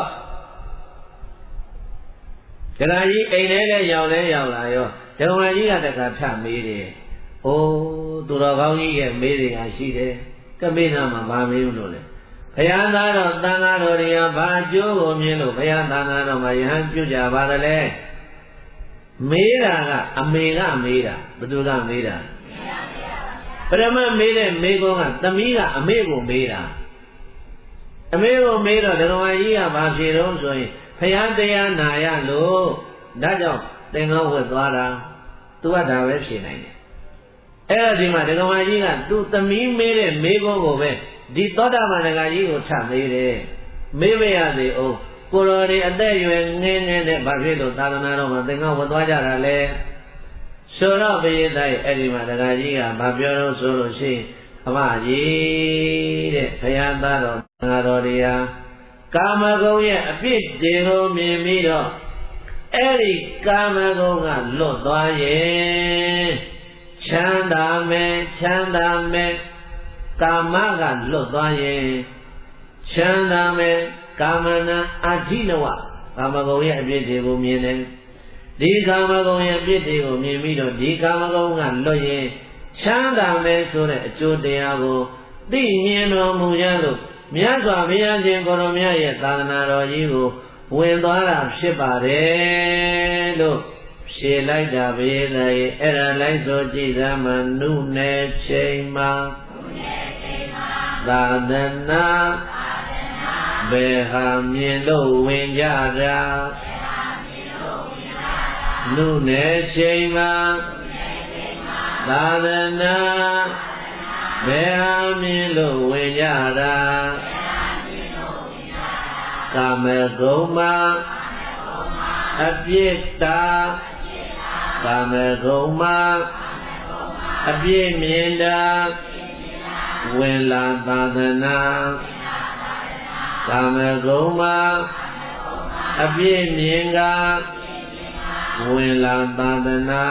ဒကာကြီးအိမ်ထဲလည်းရောက်လဲရောက်လာရောဒကာကြီးကတခါထမေးတယ်။အိုးသူတော်ကောင်းကြီးရဲ့မေးတွေကရှိတယ်။ကမေးနာမှာမမေးဘူးလို့လေ။ဘုရားသားတော်သံဃာတော်တွေကဘာအကျိုးကိုမြင်လို့ဘုရားသံဃာတော်မှာယဟန်ပြုကြပါသလဲမေးတာကအမေကမေးတာဘယ်သူကမေးတာပရမမေးတဲ့မေးခွန်းကသမီးကအမေကိုမေးတာအမေကိုမေးတော့ဒကမာကြီးကဘာဖြေတော့ဆိုရင်ဘုရားတရားနာရလို့ဒါကြောင့်သင်္ကန်းဝတ်သွားတာသူကဒါပဲဖြေနိုင်တယ်အဲ့ဒါဒီမှာဒကမာကြီးကသူ့သမီးမေးတဲ့မေးခွန်းကိုပဲဒီသောတာပန်ဒကာကြီးကိုထမေးတယ်မေးမရသေးအောင်ကိုယ်တော်တွေအသက်အရွယ်ငယ်ငယ်နဲ့ဘာဖြစ်လို့သာသနာတော်မှာသင်္ကန်းဝတ်သွားကြတာလဲဆိုတော့ဘုရားတိုက်အဲ့ဒီမှာဒကာကြီးကဘာပြောလို့ဆိုလို့ရှိရင်အမကြီးတဲ့ဘုရားသားတော်ငါတော်တွေဟာကာမဂုဏ်ရဲ့အပြစ်တွေကိုမြင်ပြီးတော့အဲ့ဒီကာမဂုဏ်ကလွတ်သွားရင်ချမ်းသာမယ်ချမ်းသာမယ်ကာမကလွတ်သွားရင်ချမ်းသာမယ်ကာမနာအဓိနဝကာမဂုဏ်ရဲ့အပြစ်တွေကိုမြင်တယ်ဒီကာမဂုဏ်ရဲ့အပြစ်တွေကိုမြင်ပြီးတော့ဒီကာမဂုဏ်ကလွတ်ရင်ချမ်းသာမယ်ဆိုတဲ့အကျိုးတရားကိုသိမြင်တော်မူရလို့မြတ်စွာဘုရားရှင်ကိုရောမြတ်ရဲ့သာသနာတော်ကြီးကိုဝင်သွားတာဖြစ်ပါတယ်လို့ဖြေလိုက်တာပဲလေအဲ့ဒါလိုက်ဆိုကြည်သာမနုနယ်ချိန်မှာသာသနာဘယ်ဟာမြင်လို့ဝင်ကြတာနုနယ်ချိန်မှာသာသနာဘယ်ဟာမြင်လို့ဝင်ကြတာကာမဂုဏ်မှာအပြစ်တာကာမဂုဏ်မှာအပြစ်မြင်တာဝင်လာသာသနာကာမဂုဏ်မှာအပြည့်မြင်ကဝင်လာသာသနာ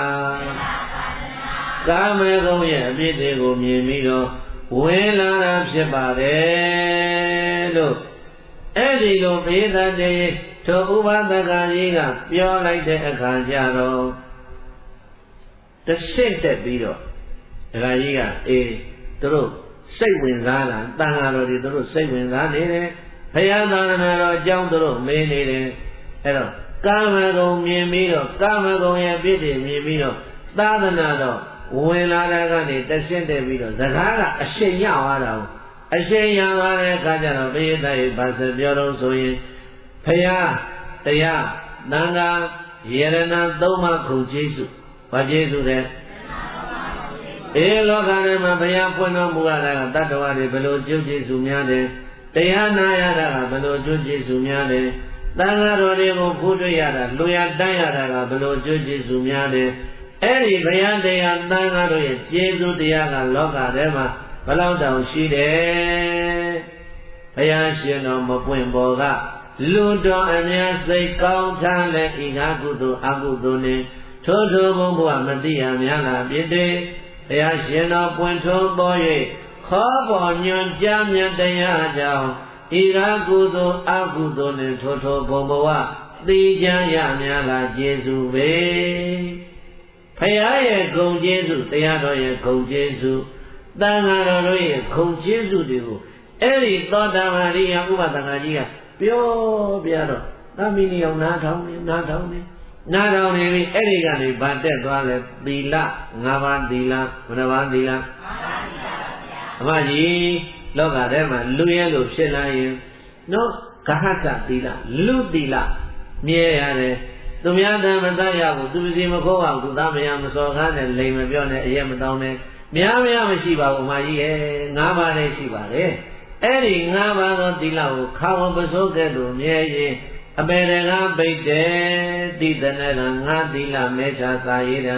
ကာမဂုဏ်ရဲ့အပြည့်တွေကိုမြင်ပြီးတော့ဝင်လာတာဖြစ်ပါတယ်လို့အဲ့ဒီလိုဘေးသတေထိုဥပဒကကြီးကပြောလိုက်တဲ့အခါကျတော့တဆင့်တက်ပြီးတော့ဒကာကြီးကအေးသူတို့စိတ်ဝင်စားတာတန်ဃာတော်တွေသူတို့စိတ်ဝင်စားနေတယ်ဘုရားသာသနာတော်အကြောင်းသူတို့မေးနေတယ်အဲ့တော့ကာမဂုဏ်မြင်ပြီးတော့ကာမဂုဏ်ရဲ့ပြည့်တည်မြင်ပြီးတော့သာသနာတော်ဝင်လာတာကနေတဆင့်တက်ပြီးတော့စကားကအရှိန်ရသွားတာအရှိန်ရသွားတဲ့အခါကျတော့ဘုရားရဲ့ဘာစပြောတော့ဆိုရင်ဘုရားတရားသံဃာယရဏသုံးပါးခုကျေးဇူးဘာကျေးဇူးလဲအေလောကထဲမှာဘုရားဖွင့်တော်မူရတာကတတ္တဝါတွေဘယ်လိုကျုပ်ကျေးဇူးများတယ်တရားနာရတာကဘယ်လိုကျုပ်ကျေးဇူးများတယ်သံဃာတော်တွေကိုဖူးတွေ့ရတာလူရတန်းရတာကဘယ်လိုကျုပ်ကျေးဇူးများတယ်အဲ့ဒီဘုရားတရားသံဃာတို့ရဲ့ကျေးဇူးတရားကလောကထဲမှာဘယ်လောက်တောင်ရှိတယ်ဘုရားရှင်တော်မပွင့်ပေါ်ကလူတော်အများစိတ်ကောင်းချမ်းတဲ့ဤကားကုသိုလ်အကုသိုလ်နဲ့ထိုးထိုးဘုံဘုရားမသိရများလားဖြစ်တယ်ဘုရားရှင်တော်ပွင့်ထုံးပေါ်၍ခေါ်ပေါ်ညွန်ကြားမြတ်တရားကြောင့်ဤရာကုသိုလ်အကုသိုလ်နှင့်ထိုထိုဘုံဘဝသိကြရများလားကျေးဇူးပဲဘုရားရဲ့ဂုဏ်ကျေးဇူးတရားတော်ရဲ့ဂုဏ်ကျေးဇူးသံဃာတော်တို့ရဲ့ဂုဏ်ကျေးဇူးတွေကိုအဲ့ဒီသောတာပန်ရိယဥပဒနာကြီးကပြောပြတော့သမီးနေအောင်နားထောင်နေနားထောင်နေနားထောင်နေပြီအဲ့ဒီကနေဗတ်တက်သွားလဲသီလ၅ပါးသီလဘယ်နှပါးသီလ၅ပါးသီလပါဗျာအမကြီးလောကထဲမှာလူရဲလို့ဖြစ်လာရင်နော်ဂဟတသီလလူသီလမြဲရတယ်သူများတမ်းမတတ်ရဘူးသူစီမခိုးအောင်သူသားမရမစော်ကားနဲ့လိမ်မပြောနဲ့အရက်မတောင်းနဲ့များများမရှိပါဘူးအမကြီးရဲ့၅ပါးလည်းရှိပါတယ်အဲ့ဒီ၅ပါးသောသီလကိုခါဝပစိုးကဲ့သို့မြဲရင်အပေရကပိတ်တယ်တိတနကငါသီလမေချာစာရည်တံ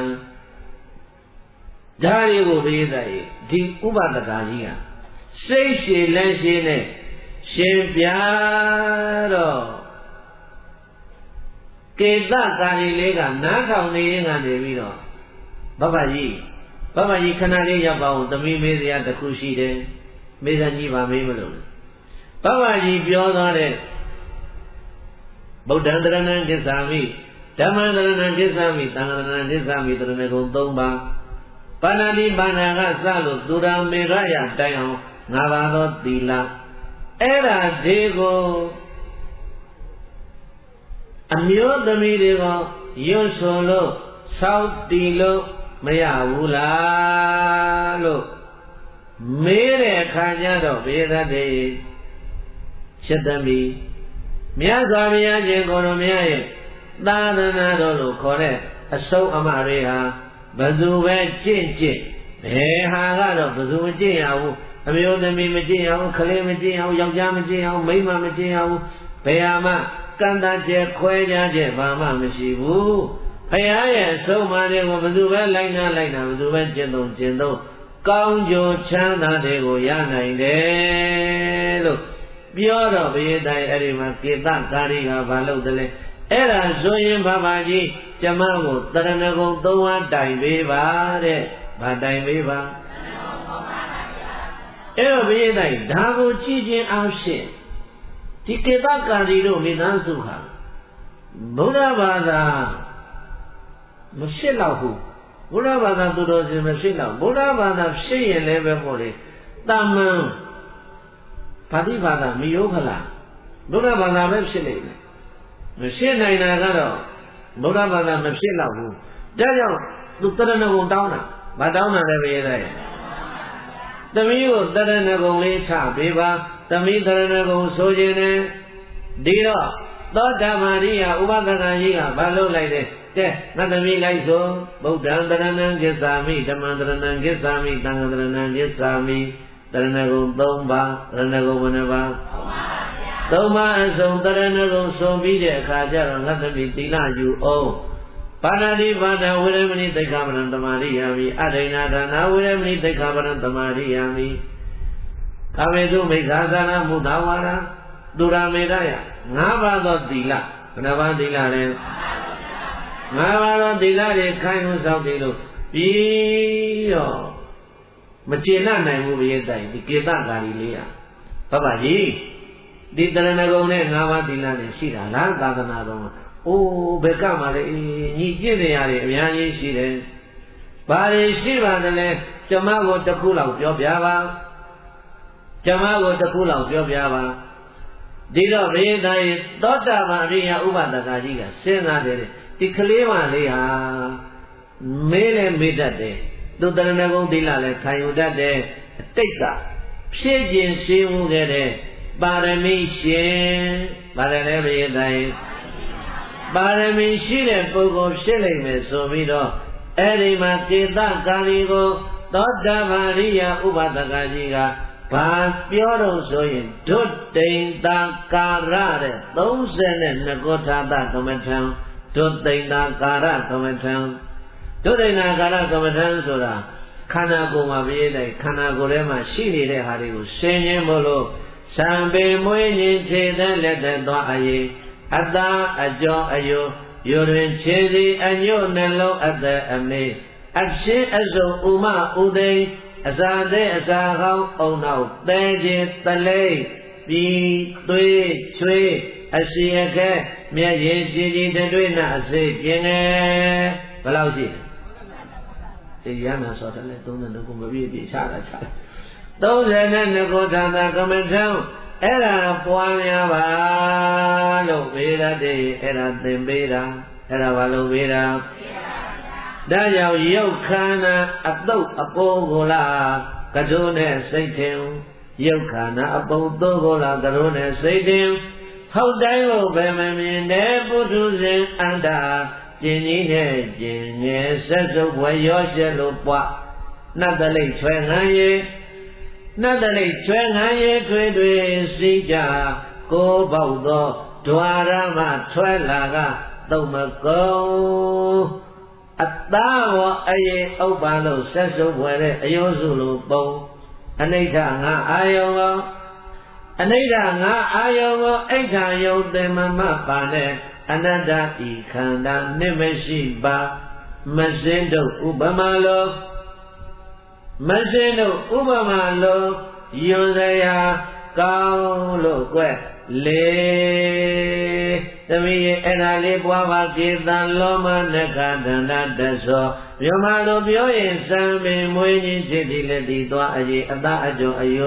ဒါရီကိုဘေးသားရေးဒီဥပဒကာကြီးကစိတ်ရှည်လက်ရှည်နဲ့ရှင်ပြတော့ကေတကာရီလေးကနားထောင်နေရင်ကနေပြီးတော့ဘဘကြီးဘဘကြီးခဏလေးရောက်ပါဦးသမီးမေးစရာတစ်ခုရှိတယ်မေးစမ်းကြီးပါမေးမလို့ဘဘကြီးပြောသွားတဲ့ဗုဒ္ဓံတရဏံကိစ္ဆာမိဓမ္မံတရဏံကိစ္ဆာမိသံဃာတရဏံကိစ္ဆာမိတရဏဂုံ၃ပါးပါဏာတိပါဏာကစလို့သူရမေရယတိုင်အောင်ငါးပါးသောသီလ era dego amyo damidego yon solo sautilo mayavula lo mere khanyado vedade chetami myazamiya jengono myaye tadana do lo khore asau amareha bazu be chin chin bhe ha ga do bazu ma chin yawu amyo dami ma chin yawu khale ma chin yawu yaukja ma chin yawu maima ma chin yawu bhe ma kanda je khwe ja je ba ma ma shi bu phaya ye asau ma de ko bazu be lai na lai na bazu be chin tong chin tong kaung jo chanda de ko ya nain de loပြောတော့ဘယ်တိုင်အဲ့ဒီမှာကေတကာရီကဘာလုပ်တယ်လဲအဲ့ဒါဆိုရင်ဘာပါကြီးကျမကိုတရဏဂုံသုံးဝတိုင်ပေးပါတဲ့ဘာတိုင်ပေးပါအဲ့တော့ဘယ်တိုင်ဒါကိုကြည့်ခြင်းအဖြစ်ဒီကေတကာရီတို့မိသားစုဟာဘုရားဘာသာမဖြစ်တော့ဘူးဘုရားဘာသာသူတော်စင်မဖြစ်တော့ဘုရားဘာသာဖြစ်ရင်လည်းပဲပေါ့လေတာမန်ပါဠိဘာသာမယောခလားဗုဒ္ဓဘာသာပဲဖြစ်နေတယ်မဖြစ်နိုင်တာကတော့ဗုဒ္ဓဘာသာမဖြစ်တော့ဘူးဒါကြောင့်သူတရဏဂုံတောင်းတာမတောင်းတာလည်းပဲရဲ့သမီးကိုတရဏဂုံလေးချပေးပါသမီးတရဏဂုံဆိုခြင်းနဲ့ဒီတော့သောတာပန်ရိယဥပဒကကြီးကဘာလုပ်လိုက်လဲတဲ့ငါသမီးလိုက်ဆိုဗုဒ္ဓံတရဏံကိစ္ဆာမိဓမ္မံတရဏံကိစ္ဆာမိသံဃံတရဏံကိစ္ဆာမိတရဏဂုံသုံးပါတရဏဂုံဘယ်နှပါသုံးပါအစုံတရဏဂုံဆုံးပြီးတဲ့အခါကျတော့ငါသမီးသီလယူအောင်ပါဏာတိပါဒဝိရမဏိသိက္ခာပရံသမာရိယာမိအဒိဏဒါနာဝိရမဏိသိက္ခာပရံသမာရိယာမိကာမေတုမိစ္ဆာသနာမုဒ္ဒဝါရသူရမေတ္တယငါးပါးသောသီလဘယ်နှပါးသီလလဲငါးပါးသောသီလတွေခိုင်လုံစောင့်တည်လို့ပြီးတော့မကျေနပ်နိုင်ဘူးဘယ်တိုင်ဒီကေတကာရီလေးอ่ะဘာပါကြီးဒီတရဏဂုံနဲ့ငါးပါးသီလနဲ့ရှိတာလားသာသနာတော်မှာအိုးဘယ်ကမှလည်းညီကျင့်နေရတယ်အများကြီးရှိတယ်ဘာတွေရှိပါတယ်လဲကျမကိုတစ်ခုလောက်ပြောပြပါကျမကိုတစ်ခုလောက်ပြောပြပါဒီတော့ဘယ်တိုင်သောတာပန်အရိယဥပဒကကြီးကစဉ်းစားတယ်ဒီကလေးမလေးဟာမေးလဲမေးတတ်တယ်သူတရဏဂုံသီလလည်းခံယူတတ်တယ်အတိတ်ကဖြည့်ခြင်းရှိမှုခဲ့တဲ့ပါရမီရှင်ပါတယ်လေဘယ်တိုင်ပါရမီရှိတဲ့ပုဂ္ဂိုလ်ဖြစ်လိမ့်မယ်ဆိုပြီးတော့အဲ့ဒီမှာကေတကာရီကိုသောတာပန်ရိယဥပဒကကြီးကဘာပြောတော့ဆိုရင်ဒုတိန်တာကာရတဲ့သုံးဆယ်နဲ့နှစ်ကောထာတသမထံဒုတိန်တာကာရသမထံဒုတိန်တာကာရသမထံဆိုတာခန္ဓာကိုယ်မှာပြည့်တဲ့ခန္ဓာကိုယ်ထဲမှာရှိနေတဲ့ဟာတွေကိုရှင်းရင်းမို့လို့သံပေမွေးခြင်းခြေသက်လက်သက်သွားအရေးအတာအကျော်အယိုယူတွင်ခြေစီအညွတ်နှလုံးအသက်အမေအချင်းအစုံဥမဥသိအစာသေးအစာကောင်းအုံနောက်သဲခြင်းတလိမ့်ပြီးသွေးချွေးအစီအခဲမျက်ရည်ကြည်ကြည်တွေ့နာအစိပြင်းနေဘယ်လောက်ရှိလဲဒီရဟနာဆိုတာလည်းသုံးတဲ့ကိုမပြည့်ပြည့်ချတာချတာသုံးဆယ်နဲ့နှစ်ခုဌာနကမ္မထံအဲ့ဒါပွားများပါလို့ဝေရတဲ့အဲ့ဒါသင်ပေးတာအဲ့ဒါဘာလို့ဝေးတာဒါကြောင့်ရုပ်ခန္ဓာအတုပ်အပေါ်ကိုလားကတုနဲ့စိတ်ထင်ရုပ်ခန္ဓာအပုံသို့ကိုလားကတုနဲ့စိတ်ထင်ဟုတ်တိုင်းကိုပဲမမြင်တဲ့ပုထုဇဉ်အန္တာကျင်ကြီးနဲ့ကျင်ငယ်ဆက်စုပ်ဝယ်ရောရှက်လို့ပွားနတ်တလိတ်ဆွဲငန်းရေနတ်တလိတ်ဆွဲငန်းရေထွေးထွေးစီးကြကိုးပေါက်သောဒွါရမဆွဲလာကသုံးမကုံအသားဝအယေဥပ္ပါလို့ဆက်စုပ်ဝယ်တဲ့အယောစုလိုပုံအနိဋ္ဌငါအာယုံကောအနိဋ္ဌငါအာယုံကိုအိဋ္ဌာယုံသင်္မမပါနဲ့အနတ္တဤခန္ဓာနှင့်မရှိပါမစင်းတို့ဥပမာလိုမစင်းတို့ဥပမာလိုယွန်စရာကောင်းလို့ကွယ်လေသမီးရဲ့အဲ့ဒါလေးပွားပါကေတံလောမနကဒန္တတသောမြမလိုပြောရင်စံပင်မွေးခြင်းဖြစ်ဒီလက်ဒီသွားအရေးအသာအကျော်အယို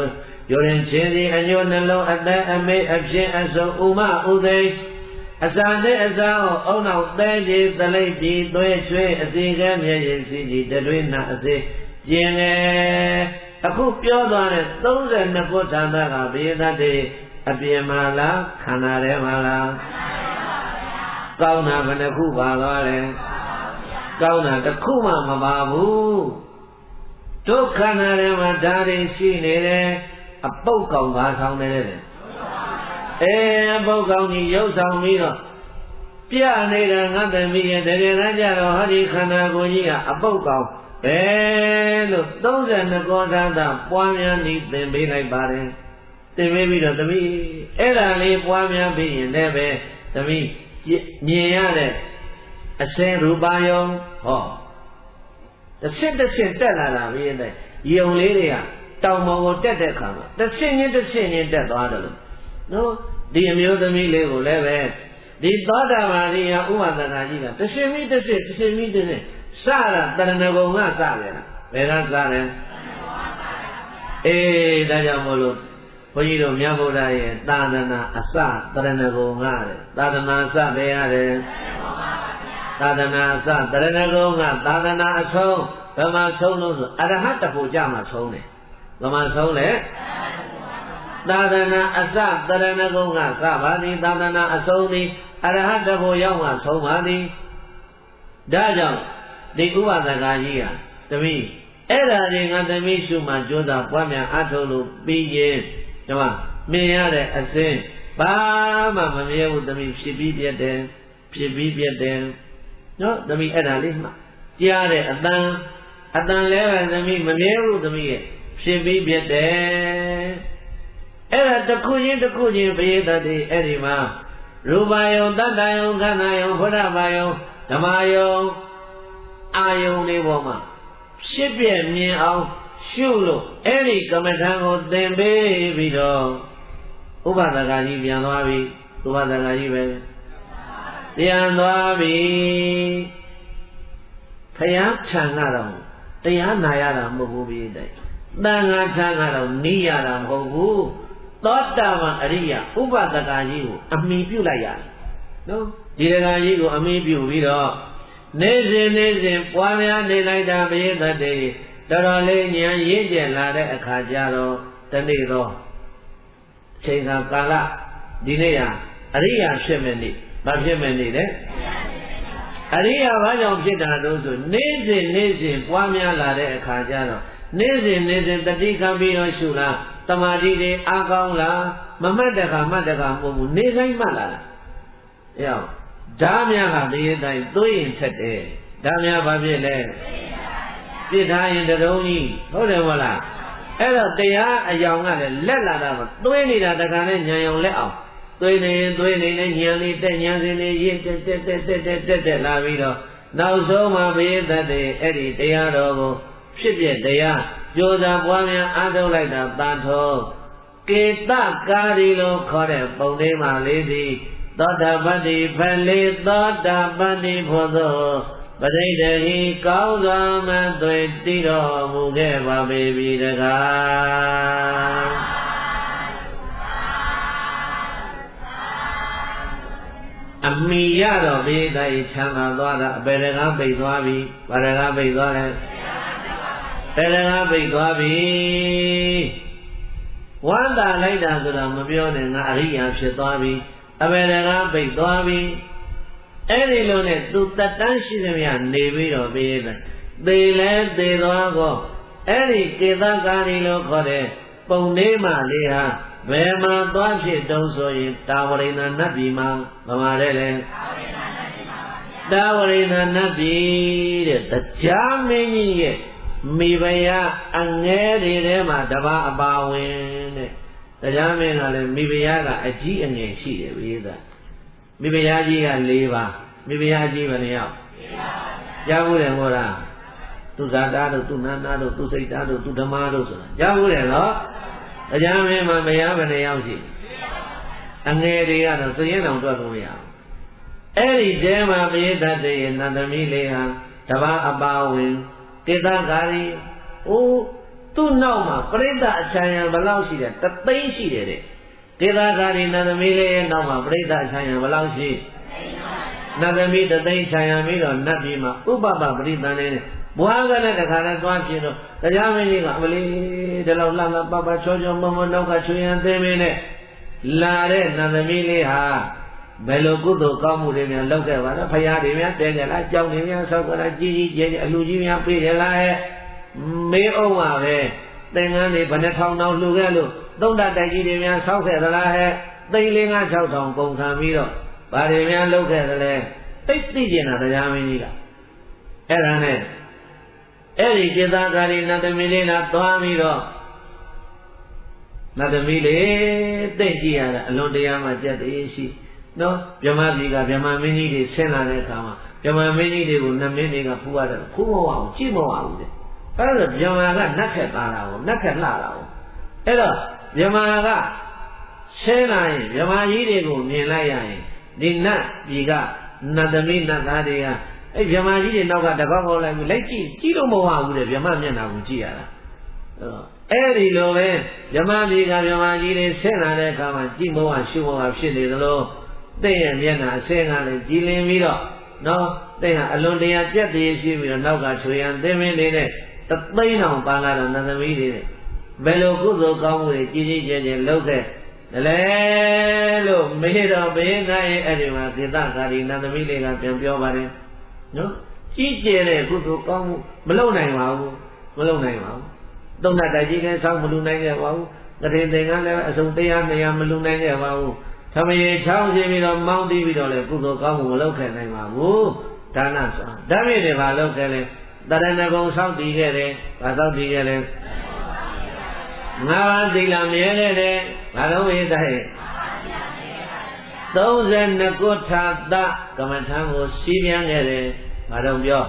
ယောရင်ချင်းစီအညိုနှလုံးအသက်အမေအဖြစ်အစုံဥမဥသိအစာနဲ့အစာကိုအုံနောက်သဲကြီးသလိပ်ကြီးသွေးရွှေအစီကဲမျက်ရည်စီကြီးတတွေးနာအစေကျင်လေအခုပြောသွားတဲ့သုံးဆယ်နှစ်ခုဌာနကဘေးသတ္တိအပြင်မှာလားခန္ဓာထဲမှာလားကောင်းတာဘယ်နှခုပါသွားလဲကောင်းတာတစ်ခုမှမပါဘူးဒုက္ခနာထဲမှာဓာတ်တွေရှိနေတယ်အပုတ်ကောင်ပါဆောင်နေတယ်အဲအပုတ်ကောင်ကြီးရုပ်ဆောင်ပြီးတော့ပြနေတာငါသမီးရဲ့တကယ်တမ်းကျတော့ဟောဒီခန္ဓာကိုယ်ကြီးကအပုတ်ကောင်ပဲလို့သုံးဆယ်နှစ်ကောသာသာပွားများနေသင်ပေးလိုက်ပါတယ်သင်ပေးပြီးတော့သမီးအဲ့ဒါလေးပွားများပြီးရင်လည်းပဲသမီးမြင်ရတဲ့အစင်ရူပါယုံဟောတစ်ဆင့်တစ်ဆင့်တက်လာတာပြီးတဲ့ယုံလေးတွေကတောင်ပေါ်ကိုတက်တဲ့ခါမှာတစ်ဆင့်ချင်းတစ်ဆင့်ချင်းတက်သွားတယ်လို့နော်ဒီအမျိုးသမီးလေးကိုလည်းပဲဒီသောတာပန်ရိယဥပဒနာကြီးကတစ်ဆင့်မိတစ်ဆင့်တစ်ဆင့်မိတစ်ဆင့်စတာတရဏဂုံကစတယ်ဘယ်ကစတယ်အေးဒါကြောင့်မို့လို့ဘုန်းကြီးတို့မြတ်ဗုဒ္ဓရဲ့သာသနာအစတရဏဂုံကတဲ့သာသနာအစပဲရတယ်သာသနာအစတရဏဂုံကသာသနာအဆုံးဘယ်မှာဆုံးလို့ဆိုအရဟတဖို့ကြမှာဆုံးတယ်ဘယ်မှာဆုံးလဲသာသနာအစတရဏဂုံကစပါသည်သာသနာအဆုံးသည်အရဟတဖို့ရောက်မှဆုံးပါသည်ဒါကြောင့်ဒီဥပဒကာကြီးဟာသမီးအဲ့ဒါတွေငါသမီးရှုမှကြိုးစားပွားများအထုတ်လို့ပြီးရင်ဒီမှာမြင်ရတဲ့အစင်းဘာမှမမြဲဘူးသမီးဖြစ်ပြီးပြတ်တယ်ဖြစ်ပြီးပြတ်တယ်နော်သမီးအဲ့ဒါလေးမှကြားတဲ့အတန်အတန်လဲပဲသမီးမမြဲဘူးသမီးရဲ့ဖြစ်ပြီးပြတ်တယ်အဲ့ဒါတစ်ခုချင်းတစ်ခုချင်းပရိသတ်တွေအဲ့ဒီမှာရူပယုံတတ္တယုံခန္ဓာယုံဘုရားဘာယုံဓမ္မယုံအာယုံလေးပေါ်မှာဖြစ်ပြမြင်အောင်ရှုလို့အဲ့ဒီကမ္မထံကိုသင်ပေးပြီးတော့ဥပဒကာကြီးပြန်သွားပြီဥပဒကာကြီးပဲပြန်သွားပြီဖယားခြံကတော့တရားနာရတာမဟုတ်ဘူးပြီးတဲ့တန်ခါခြံကတော့နေရတာမဟုတ်ဘူးသောတာပန်အရိယဥပဒကာကြီးကိုအမိပြုလိုက်ရတယ်နော်ဒီဒကာကြီးကိုအမိပြုပြီးတော့နေစဉ်နေစဉ်ပွားများနေလိုက်တာပရိသတ်တွေတော်တော်လေးဉာဏ်ရင့်ကျက်လာတဲ့အခါကျတော့တနေ့တော့အချိန်ကာလဒီနေ့ဟာအရိယာဖြစ်မယ်နေ့ဘာဖြစ်မယ်နေ့လဲအရိယာဘာကြောင့်ဖြစ်တာလို့ဆိုနေစဉ်နေစဉ်ပွားများလာတဲ့အခါကျတော့နေစဉ်နေစဉ်တတိခံပြီးတော့ရှုလားတမာတိတွေအားကောင်းလားမမှတ်တခါမှတ်တခါမဟုတ်ဘူးနေတိုင်းမှတ်လာတာအဲအောင်ဓာများဟာတရေတိုင်းသွေးရင်ထက်တယ်ဓာများဘာဖြစ်လဲပြစ်ထားရင်တုံးကြီးဟုတ်တယ်မဟုတ်လားအဲ့တော့တရားအယောင်ကလည်းလက်လာတာမသွေးနေတာတခါနဲ့ညံရောင်လက်အောင်သွေးနေရင်သွေးနေနဲ့ညံလေးတက်ညံစင်းလေးရင့်တက်တက်တက်တက်တက်တက်တက်လာပြီးတော့နောက်ဆုံးမှာဘိသတ်တွေအဲ့ဒီတရားတော်ကိုဖြစ်ပြတရားကြိုးစားပွားများအားထုတ်လိုက်တာတန်ထောကေတကာရီလို့ခေါ်တဲ့ပုံလေးမှလေးသည်သောတာပတ္တိဖလေသောတာပတ္တိဖို့သောပရိဒဟိကောင်းစွာမသွေတည်တော်မူခဲ့ပါပေပြီတကားအမိရတော့ဘေးတိုင်းချမ်းသာသွားတာအပေတကားပိတ်သွားပြီဗာတကားပိတ်သွားတယ်ပေတကားပိတ်သွားပြီဝမ်းသာလိုက်တာဆိုတော့မပြောနဲ့ငါအရိယာဖြစ်သွားပြီအပေတကားပိတ်သွားပြီအဲ့ဒီလိုနဲ့သူတတ်တန်းရှိသမျှနေပြီးတော့ပြေးတယ်သေလဲသေသွားကောအဲ့ဒီကေသကာရီလို့ခေါ်တဲ့ပုံလေးမှလေးဟာဘယ်မှာသွားဖြစ်တုံးဆိုရင်တာဝရိဏနတ်ပြည်မှာဗမာတဲ့လေတာဝရိဏနတ်ပြည်တဲ့တရားမင်းကြီးရဲ့မိဖုရားအငဲတွေထဲမှာတပါအပါဝင်တဲ့တရားမင်းကလည်းမိဖုရားကအကြီးအငယ်ရှိတယ်ပြေးသားမိဖုရားကြီးက၄ပါးမိဖုရားကြီးဘယ်နှယောက်ကြားဘူးတယ်မို့လားသူဇာတာတို့သူနန္တာတို့သူစိတ်တာတို့သူဓမ္မတို့ဆိုတာကြားဘူးတယ်နော်တရားမင်းမှာမရဘယ်နှယောက်ရှိအငယ်တွေကတော့သရင်တော်တွက်လို့မရဘူးအဲ့ဒီတဲမှာပရိသတ်တွေနန္ဒမီလေးဟာတပါအပါဝင်ကေသကာရီအိုးတ tu nau mà preda chaya balau si de ta tei si de de Kedakari nadami le nau ma preda chaya balau si nadami ta tei chaya mi do nabi ma upapa preda ne buaga ne dakha ne twa phin doတရားမင်းကြီးကအမလေးဒီလောက်လှလှပပချောချောမမနောက်ကချွေရန်သေးမင်းနဲ့လာတဲ့နန္ဒမီလေးဟာဘယ်လိုကုသိုလ်ကောင်းမှုတွေများလုပ်ခဲ့ပါလဲဖရာတွေများတဲကြလားကြောင်းတွေများဆောက်ကြလားကြီးကြီးကျယ်ကျယ်အလူကြီးများပြေးကြလားဟဲ့မေးအောင်ပါပဲသင်္ကန်းတွေဘယ်နှထောင်တောင်လှူခဲ့လို့သုံးတတိုက်ကြီးတွေများဆောက်ခဲ့သလားဟဲ့သိန်းလေးငါး၆ထောင်ကုန်ခံပြီးတော့ဗာတွေများလုပ်ခဲ့သလဲသိသိကျင်တာတရားမင်းကြီးကအဲ့ဒါနဲ့အဲ့ဒီจิตာကာရီနတ်သမီးလေးလာသွားပြီးတော့နတ်သမီးလေးသိကြည့်ရတာအလွန်တရားမှကြက်သေးရှိနော်ဗြဟ္မာပြည်ကဗြဟ္မာမင်းကြီးတွေဆင်းလာတဲ့အခါမှာဗြဟ္မာမင်းကြီးတွေကိုနတ်မင်းတွေကဖူးရတယ်ဖူးမဝအောင်ကြည့်မဝအောင်တဲ့အဲ့ဒါဗြဟ္မာကနတ်ခက်သားတာကိုနတ်ခက်လှတာကိုအဲ့တော့ဗြဟ္မာကဆင်းလာရင်ဗြဟ္မာကြီးတွေကိုမြင်လိုက်ရရင်ဒီနတ်ပြည်ကနတ်သမီးနတ်သားတွေကအဲ့ဗြဟ္မာကြီးတွေနောက်ကတကောက်ကောက်လိုက်ပြီးလိုက်ကြည့်ကြည့်လို့မဝဘူးတဲ့ဗြဟ္မာမျက်နှာကိုကြည့်ရတာအဲ့ဒီလိုပဲဗြဟ္မာပြည်ကဗြဟ္မာကြီးတွေဆင်းလာတဲ့အခါမှာကြည့်မဝရှုမဝဖြစ်နေသလိုတဲ့ရဲ့မျက်နှာအဆင်းကလည်းကြည်လင်ပြီးတော့နော်တဲ့ဟာအလွန်တရာကြက်တည်းရှိပြီးတော့နောက်ကချွေရန်သင်းမင်းလေးနဲ့တသိန်းအောင်ပါလာတော့နတ်သမီးတွေဘယ်လိုကုသိုလ်ကောင်းမှုတွေကြီးကြီးကျယ်ကျယ်လုပ်ခဲ့လဲလို့မေးတော့ဘင်းသားရဲ့အဲ့ဒီမှာဒေသကာရီနတ်သမီးလေးကပြန်ပြောပါတယ်နော်ကြီးကျယ်တဲ့ကုသိုလ်ကောင်းမှုမလုပ်နိုင်ပါဘူးမလုပ်နိုင်ပါဘူးသုံးတတိုက်ကြီးကဆောက်မလူနိုင်ခဲ့ပါဘူးတရေသင်္ကန်းလည်းအစုံတရားနေရာမလူနိုင်ခဲ့ပါဘူးသမယေချောင်းစီပြီးတော့မောင်းတီးပြီးတော့လည်းကုသိုလ်ကောင်းမှုမလုပ်ခဲ့နိုင်ပါဘူးဒါနဆိုဓမ္မတွေဘာလုပ်ခဲ့လဲတရဏဂုံဆောက်တည်ခဲ့တယ်ဘာဆောက်တည်ခဲ့လဲငါးပါးသီလမြဲခဲ့တယ်ဘာလို့ဝိသဟဲ့သုံးဆယ်နှစ်ခုထာတကမ္မထံကိုစီးပြန်ခဲ့တယ်ဘာလို့ပြော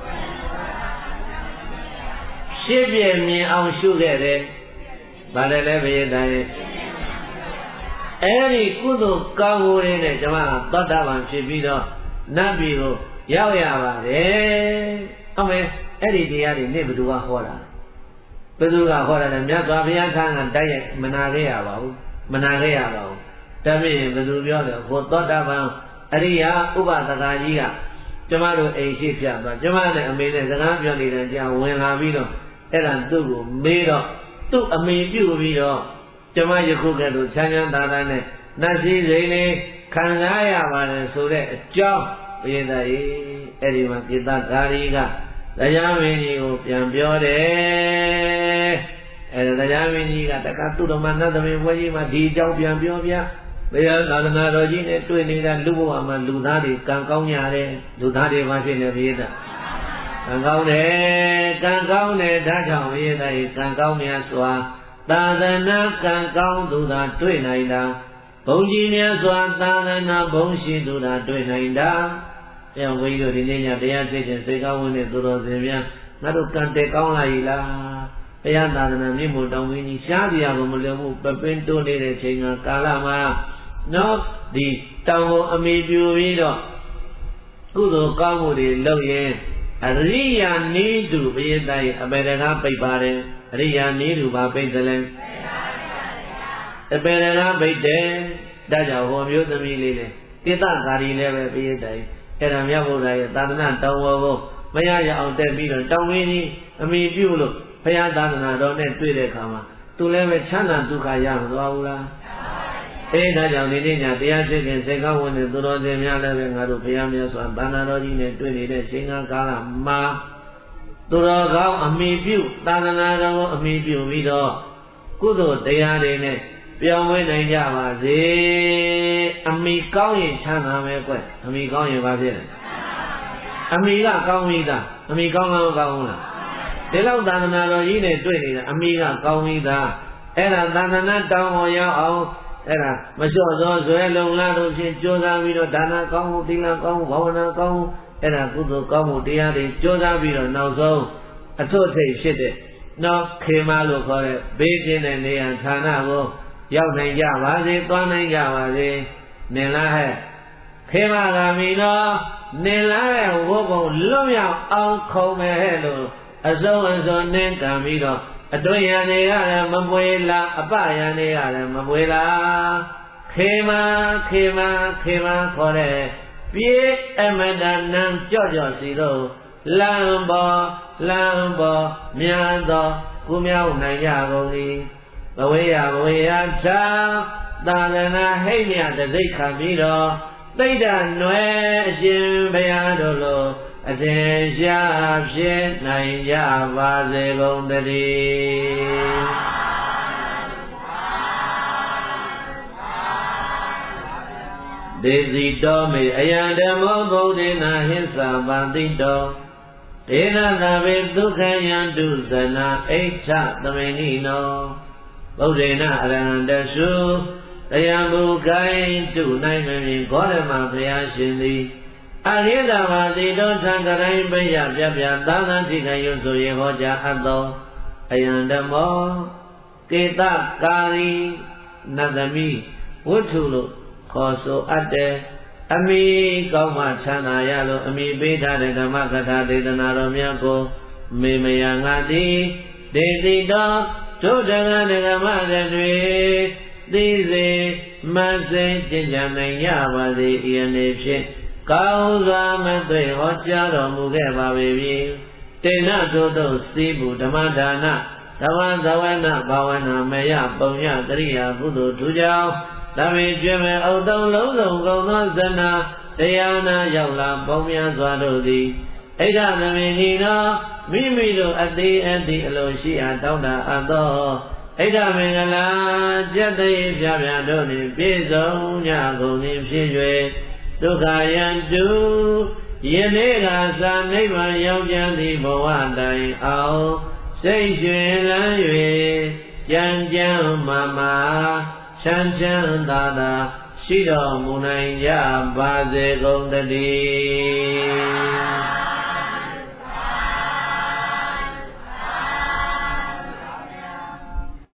ရှင်းပြမြင်အောင်ရှုခဲ့တယ်ဘာလဲလဲဘိယတရဲ့အဲ့ဒီကုသိုလ်ကောင်းမှုတွေနဲ့ကျွန်မသောတာပန်ဖြစ်ပြီးတော့နတ်ပြည်ကိုရောက်ရပါတယ်။ဟုတ်မယ်အဲ့ဒီတရားတွေနေ့ဘယ်သူကဟောတာဘယ်သူကဟောတာလဲမြတ်စွာဘုရားထံကတိုက်ရိုက်မနာခဲ့ရပါဘူးမနာခဲ့ရပါဘူးဒါဖြင့်ဘယ်သူပြောလဲဟောသောတာပန်အရိယာဥပဒကာကြီးကကျွန်မတို့အိမ်ရှိပြသွားကျွန်မနဲ့အမေနဲ့စကားပြောနေတဲ့ကြာဝင်လာပြီးတော့အဲ့ဒါသူ့ကိုမေးတော့သူ့အမေပြုပြီးတော့ကျွန်မယခုကဲ့သို့ချမ်းချမ်းသာသာနဲ့နတ်ရှိစိန်လေးခံစားရပါတယ်ဆိုတဲ့အကြောင်းဘုရားကြီးအဲ့ဒီမှာจิตကာရီကတရားမင်းကြီးကိုပြန်ပြောတယ်အဲ့ဒါတရားမင်းကြီးကတက္ကသုဓမ္မနတ်သမီးဘွဲကြီးမှာဒီအကြောင်းပြန်ပြောပြဘုရားသာသနာတော်ကြီးနဲ့တွေ့နေတာလူဘဝမှာလူသားတွေကံကောင်းကြတယ်လူသားတွေမှာဖြစ်နေပြီတဲ့ကံကောင်းတယ်ကံကောင်းတယ်ဒါကြောင့်ဘုရားကြီးကံကောင်းများစွာသာသနာကံကောင်းသူသာတွေ့နိုင်တာဘုံကြီးများစွာသာသနာဘုံရှိသူသာတွေ့နိုင်တာအဲဝိတို့ဒီနေ့ညတရားသိခြင်းစိတ်ကောင်းဝင်တဲ့သူတော်စင်များငါတို့ကံတက်ကောင်းလာ E လားတရားသာသနာမြင့်မို့တောင်းရင်းကြီးရှားပြရဖို့မလွယ်ဘူးပပင်းတိုးနေတဲ့ချိန်ကကာလမှာနော်ဒီတောင်းကိုအမိပြုပြီးတော့ကုသိုလ်ကောင်းမှုတွေလုပ်ရင်အရိယာနေသူဘုရားရဲ့အပေတကားပိတ်ပါတယ်အရိယာနေသူဘာပိတ်တယ်လဲအပေတကားပိတ်တယ်ဒါကြောင့်ဟောမျိုးသမီးလေးလေတိတ္တကာရီလည်းပဲဘုရားတိုင်အဲ့ဒါမြတ်ဗုဒ္ဓရဲ့သာသနာတောင်းဝကိုမရရအောင်တက်ပြီးတော့တောင်းရင်းကြီးအမိပြုလို့ဘုရားသာသနာတော်နဲ့တွေ့တဲ့အခါမှာသူလည်းပဲချမ်းသာဒုက္ခရမသွားဘူးလားအဲဒါကြောင့်ဒီနေ့ညတရားသိခင်စိတ်ကောင်းဝင်တဲ့သူတော်စင်များလည်းပဲငါတို့ဘုရားမြတ်စွာဘာနာတော်ကြီးနဲ့တွေ့နေတဲ့ချိန်ကာလမှာသူတော်ကောင်းအမိပြုသာသနာတော်ကိုအမိပြုပြီးတော့ကုသိုလ်တရားတွေနဲ့ပြောင်းလဲနိုင်ကြပါစေအမိကောင်းရင်ချမ်းသာမယ်ကွအမိကောင်းရင်ဘာဖြစ်လဲအမိကကောင်းပြီသားအမိကောင်းကောင်းကောင်းလားဒီလောက်သာသနာတော်ကြီးနဲ့တွေ့နေတာအမိကကောင်းပြီသားအဲ့ဒါသာသနာတောင်းပေါ်ရောက်အောင်အဲ့ဒါမလျှော့သောဇွဲလုံလားတို့ဖြင့်ကြိုးစားပြီးတော့ဒါနကောင်းမှုသီလကောင်းမှုဘာဝနာကောင်းမှုအဲ့ဒါကုသိုလ်ကောင်းမှုတရားတွေကြိုးစားပြီးတော့နောက်ဆုံးအထွတ်ထိပ်ဖြစ်တဲ့နော်ခေမလို့ခေါ်တဲ့ဘေးကင်းတဲ့နေရာဌာနကိုရောက်နိုင်ကြပါစေသွားနိုင်ကြပါစေနင်လားဟဲ့ခေမကမီနော်နင်လားရဲ့ဝုတ်ပုံလွတ်မြောက်အောင်ခုံမဲ့လို့အစုံအစုံနင်းကံပြီးတော့အတွင်းရန်နေရတယ်မပွေလားအပရန်နေရတယ်မပွေလားခေမခေမခေမခေါ်တဲ့ပြေအမတနံကြော့ကြော့စီတော့လမ်းပေါ်လမ်းပေါ်များသောကုမြောက်နိုင်ကြကုန်၏ဘဝေယဘဝေယသာသာသနာဟိတ်မြတသိခံပြီးတော့သိဒ္ဓနွယ်အရှင်ဘုရားတို့လိုအထင်ရှားဖြစ်နိုင်ကြပါစေကုန်သတည်းဒေစီတောမေအယံဓမ္မောဗုဒ္ဓေနာဟိသပါတိတောဒေနသဗေဒုက္ခယံတုဇနာအိဋ္ဌသမိနိနောဗုဒ္ဓေနအရဟံတသုတရားမူကိုင်းတုနိုင်မမြင်ဂေါရမဘုရားရှင်သည်အရိဒဝါတိတောသံဃရိုင်းပိယပြပြသာသတိကယုဆိုရေဟောကြားအပ်သောအယံဓမ္မောကေတကာရီနတ်သမီးဝတ္ထုလို့ခေါ်ဆိုအပ်တယ်အမိကောင်းမှချမ်းသာရလို့အမိပေးထားတဲ့ဓမ္မကထာဒေသနာတော်များကိုမေမယငါသည်ဒေတိတော်ဒုဒဂဒဂမတွေသိစေမသိကျင့်ကြံနိုင်ရပါစေဤအနေဖြင့်ကောင်းစွာမသိဟောကြားတော်မူခဲ့ပါပေပြီတေနသို့သို့စီးမှုဓမ္မဒါနဓမ္မသဝနာဘာဝနာမယပုံညကရိယာကုသိုလ်ထူကြောင်းသဗ္ဗေကျွေမဲ့အုတ်တုံလုံးစုံကုန်သောဇနာတရားနာရောက်လာပေါင်းများစွာတို့သည်ဣဒ္ဓသမင်ဤသောမိမိတို့အသေးအသည့်အလိုရှိအားတောင်းတအပ်သောဣဒ္ဓမင်္ဂလာကျက်သိပြပြတို့နှင့်ပြည့်စုံကြကုန်သည်ဖြစ်၍ဒုက္ခယံတုယနေ့ကသာနိဗ္ဗာန်ရောက်ကြသည့်ဘဝတိုင်အောင်စိတ်ရွှင်လန်း၍ကြံကြံမာမာချမ်းချမ်းသာသာရှိတော်မူနိုင်ကြပါစေကုန်သတည်း